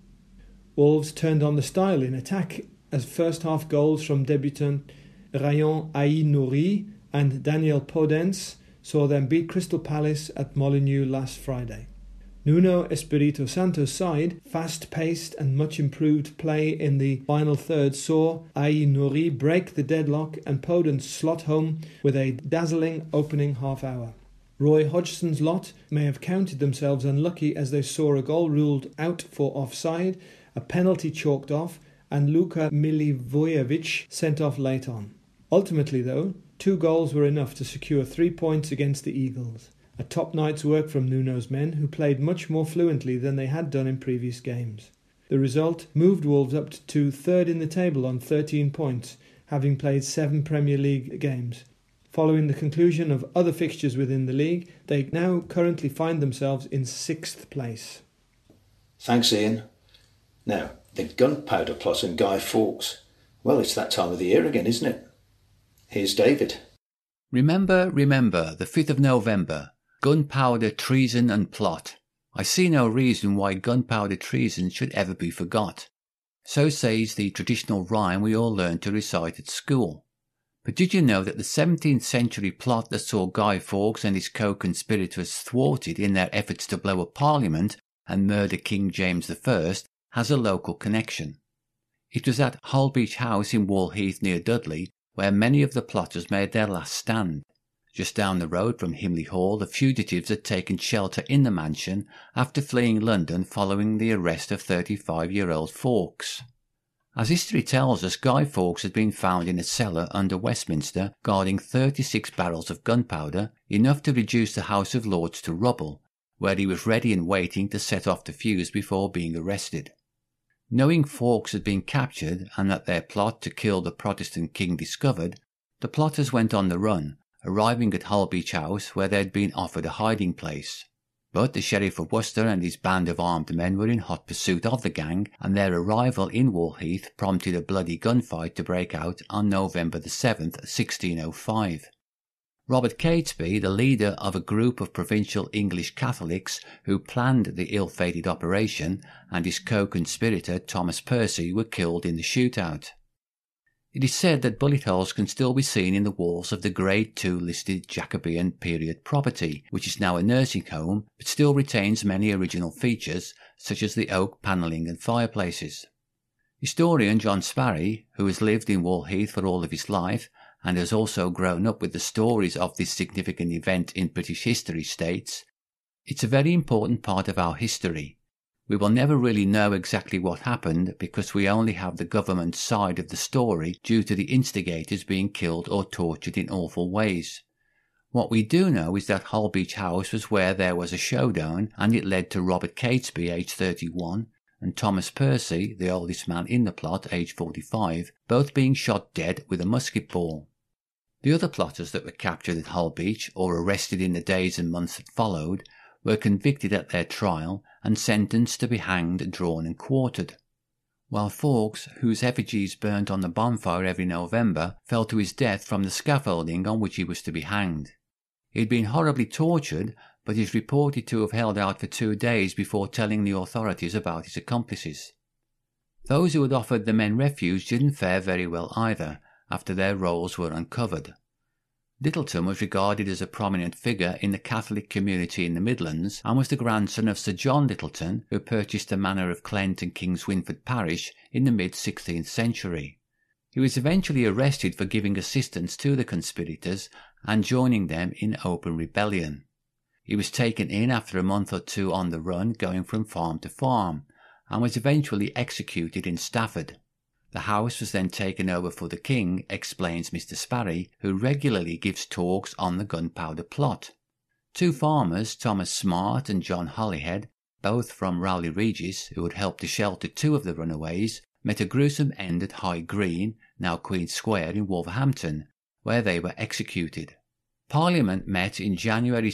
Speaker 5: Wolves turned on the style in attack as first half goals from debutant Rayon Aït-Nouri and Daniel Podence saw them beat Crystal Palace at Molineux last Friday. Nuno Espirito Santo's side, fast-paced and much improved play in the final third saw Aït-Nouri break the deadlock and Podence slot home with a dazzling opening half-hour. Roy Hodgson's lot may have counted themselves unlucky as they saw a goal ruled out for offside, a penalty chalked off, and Luka Milivojevic sent off late on. Ultimately, though, 2 goals were enough to secure 3 points against the Eagles. A top night's work from Nuno's men, who played much more fluently than they had done in previous games. The result moved Wolves up to 3rd in the table on 13 points, having played 7 Premier League games. Following the conclusion of other fixtures within the league, they now currently find themselves in 6th place.
Speaker 3: Thanks, Ian. Now, the Gunpowder Plot and Guy Fawkes. Well, it's that time of the year again, isn't it? Here's David.
Speaker 10: Remember, the 5th of November. Gunpowder, treason and plot. I see no reason why gunpowder treason should ever be forgot. So says the traditional rhyme we all learned to recite at school. But did you know that the 17th century plot that saw Guy Fawkes and his co-conspirators thwarted in their efforts to blow up Parliament and murder King James I has a local connection? It was at Holbeach House in Wallheath near Dudley where many of the plotters made their last stand. Just down the road from Himley Hall, the fugitives had taken shelter in the mansion after fleeing London following the arrest of 35-year-old Fawkes. As history tells us, Guy Fawkes had been found in a cellar under Westminster guarding 36 barrels of gunpowder, enough to reduce the House of Lords to rubble, where he was ready and waiting to set off the fuse before being arrested. Knowing Fawkes had been captured and that their plot to kill the Protestant king discovered, the plotters went on the run, arriving at Holbeach House where they had been offered a hiding place. But the Sheriff of Worcester and his band of armed men were in hot pursuit of the gang, and their arrival in Wallheath prompted a bloody gunfight to break out on November the 7th, 1605. Robert Catesby, the leader of a group of provincial English Catholics who planned the ill-fated operation, and his co-conspirator Thomas Percy were killed in the shootout. It is said that bullet holes can still be seen in the walls of the Grade II listed Jacobean period property, which is now a nursing home, but still retains many original features, such as the oak panelling and fireplaces. Historian John Sparry, who has lived in Wallheath for all of his life, and has also grown up with the stories of this significant event in British history, states, "It's a very important part of our history. We will never really know exactly what happened because we only have the government side of the story due to the instigators being killed or tortured in awful ways. What we do know is that Holbeach House was where there was a showdown, and it led to Robert Catesby, aged 31, and Thomas Percy, the oldest man in the plot, aged 45, both being shot dead with a musket ball. The other plotters that were captured at Holbeach, or arrested in the days and months that followed, were convicted at their trial and sentenced to be hanged, drawn and quartered. While Fawkes, whose effigies burnt on the bonfire every November, fell to his death from the scaffolding on which he was to be hanged. He had been horribly tortured, but is reported to have held out for 2 days before telling the authorities about his accomplices. Those who had offered the men refuge didn't fare very well either, after their rolls were uncovered. Littleton was regarded as a prominent figure in the Catholic community in the Midlands, and was the grandson of Sir John Littleton, who purchased the manor of Clent and King's Winford parish in the mid-16th century. He was eventually arrested for giving assistance to the conspirators and joining them in open rebellion. He was taken in after a month or 2 on the run, going from farm to farm, and was eventually executed in Stafford. The house was then taken over for the king, explains Mr. Sparry, who regularly gives talks on the gunpowder plot. 2 farmers, Thomas Smart and John Holyhead, both from Rowley Regis, who had helped to shelter 2 of the runaways, met a gruesome end at High Green, now Queen Square, in Wolverhampton, where they were executed. Parliament met in January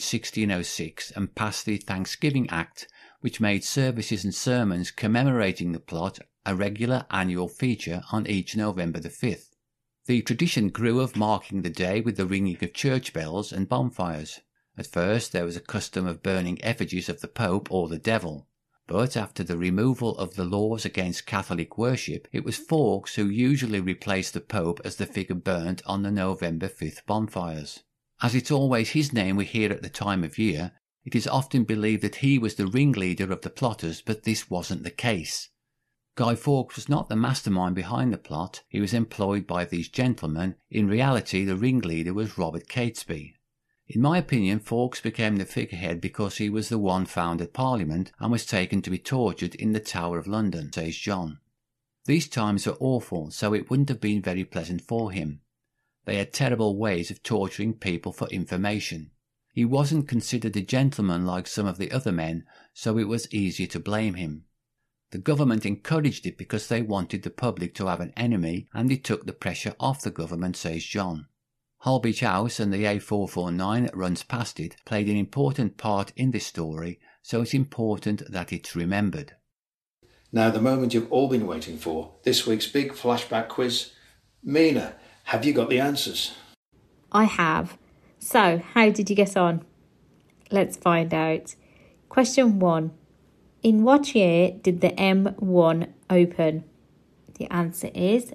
Speaker 10: 1606 and passed the Thanksgiving Act, which made services and sermons commemorating the plot a regular annual feature on each November the 5th. The tradition grew of marking the day with the ringing of church bells and bonfires. At first there was a custom of burning effigies of the Pope or the Devil, but after the removal of the laws against Catholic worship, it was Fawkes who usually replaced the Pope as the figure burnt on the November 5th bonfires. As it's always his name we hear at the time of year, it is often believed that he was the ringleader of the plotters, but this wasn't the case. Guy Fawkes was not the mastermind behind the plot. He was employed by these gentlemen. In reality, the ringleader was Robert Catesby. In my opinion, Fawkes became the figurehead because he was the one found at Parliament and was taken to be tortured in the Tower of London, says John. These times were awful, so it wouldn't have been very pleasant for him. They had terrible ways of torturing people for information. He wasn't considered a gentleman like some of the other men, so it was easier to blame him. The government encouraged it because they wanted the public to have an enemy, and it took the pressure off the government, says John. Holbeach House and the A449 that runs past it played an important part in this story, so it's important that it's remembered.
Speaker 3: Now the moment you've all been waiting for, this week's big flashback quiz. Mina, have you got the answers?
Speaker 8: I have. So, how did you get on? Let's find out. Question 1. In what year did the M1 open? The answer is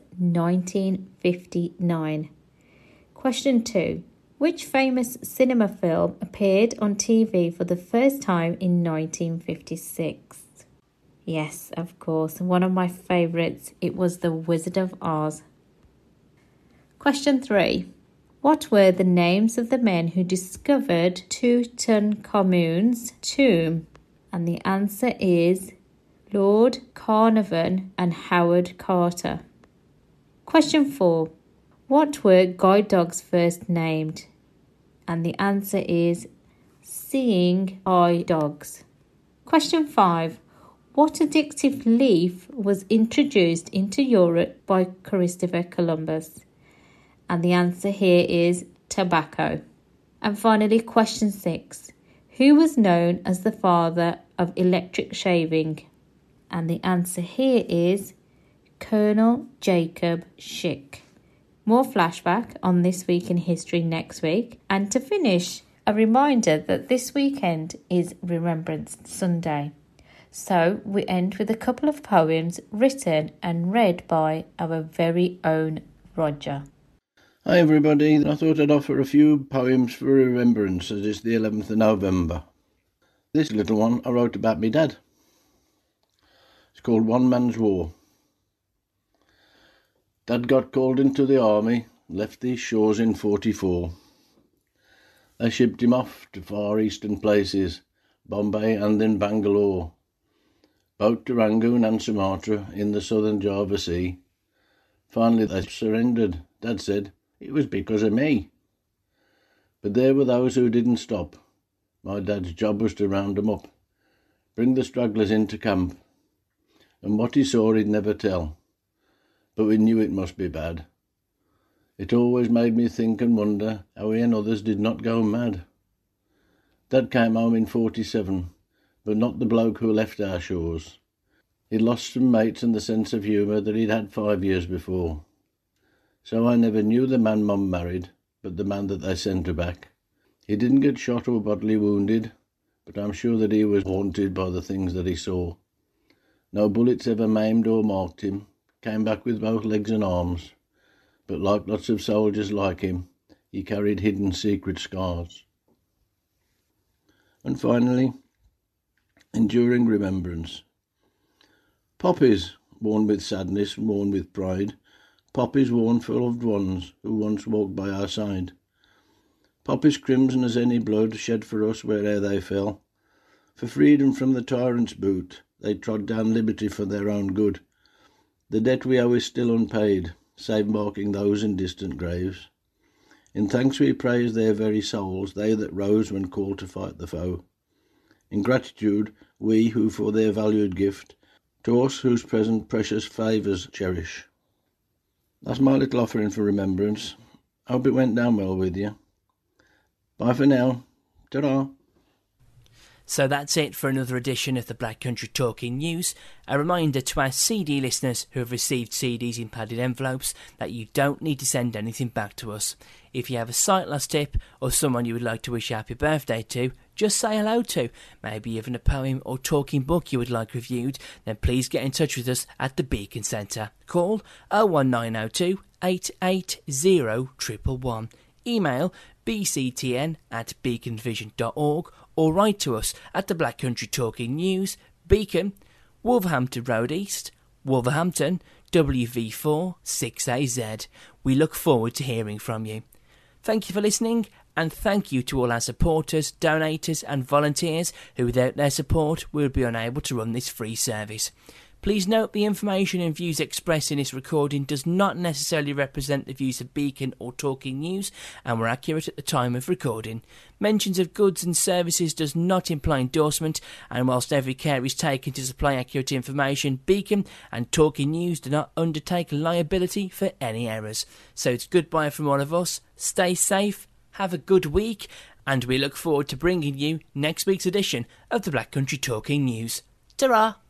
Speaker 8: 1959. Question 2. Which famous cinema film appeared on TV for the first time in 1956? Yes, of course, one of my favourites. It was The Wizard of Oz. Question 3. What were the names of the men who discovered Tutankhamun's tomb? And the answer is Lord Carnarvon and Howard Carter. Question 4. What were guide dogs first named? And the answer is Seeing Eye Dogs. Question 5. What addictive leaf was introduced into Europe by Christopher Columbus? And the answer here is tobacco. And finally, question 6. Who was known as the father of electric shaving? And the answer here is Colonel Jacob Schick. More flashback on This Week in History next week. And to finish, a reminder that this weekend is Remembrance Sunday. So we end with a couple of poems written and read by our very own Roger.
Speaker 9: Hi everybody, I thought I'd offer a few poems for remembrance as it's the 11th of November. This little one I wrote about me dad. It's called One Man's War. Dad got called into the army, left these shores in 44. They shipped him off to far eastern places, Bombay and in Bangalore. Boat to Rangoon and Sumatra in the southern Java Sea. Finally they surrendered. Dad said, "It was because of me." But there were those who didn't stop. My dad's job was to round 'em up, bring the stragglers into camp, and what he saw he'd never tell. But we knew it must be bad. It always made me think and wonder how he and others did not go mad. Dad came home in 47, but not the bloke who left our shores. He'd lost some mates and the sense of humour that he'd had 5 years before. So I never knew the man Mum married, but the man that they sent her back. He didn't get shot or bodily wounded, but I'm sure that he was haunted by the things that he saw. No bullets ever maimed or marked him, came back with both legs and arms, but like lots of soldiers like him, he carried hidden secret scars. And finally, enduring remembrance. Poppies, worn with sadness, worn with pride, poppies worn for loved ones who once walked by our side. Poppies crimson as any blood shed for us where'er they fell. For freedom from the tyrant's boot, they trod down liberty for their own good. The debt we owe is still unpaid, save marking those in distant graves. In thanks we praise their very souls, they that rose when called to fight the foe. In gratitude, we who for their valued gift, to us whose present precious favours cherish. That's my little offering for remembrance. Hope it went down well with you. Bye for now. Ta-ra.
Speaker 2: So that's it for another edition of the Black Country Talking News. A reminder to our CD listeners who have received CDs in padded envelopes that you don't need to send anything back to us. If you have a sight loss tip or someone you would like to wish a happy birthday to, just say hello to, maybe even a poem or talking book you would like reviewed, then please get in touch with us at the Beacon Centre. Call 01902 880 111. Email bctn@beaconvision.org or write to us at the Black Country Talking News, Beacon, Wolverhampton Road East, Wolverhampton, WV4 6AZ. We look forward to hearing from you. Thank you for listening, and thank you to all our supporters, donators and volunteers who without their support we would be unable to run this free service. Please note the information and views expressed in this recording does not necessarily represent the views of Beacon or Talking News and were accurate at the time of recording. Mentions of goods and services does not imply endorsement, and whilst every care is taken to supply accurate information, Beacon and Talking News do not undertake liability for any errors. So it's goodbye from all of us. Stay safe, have a good week, and we look forward to bringing you next week's edition of the Black Country Talking News. Ta-ra!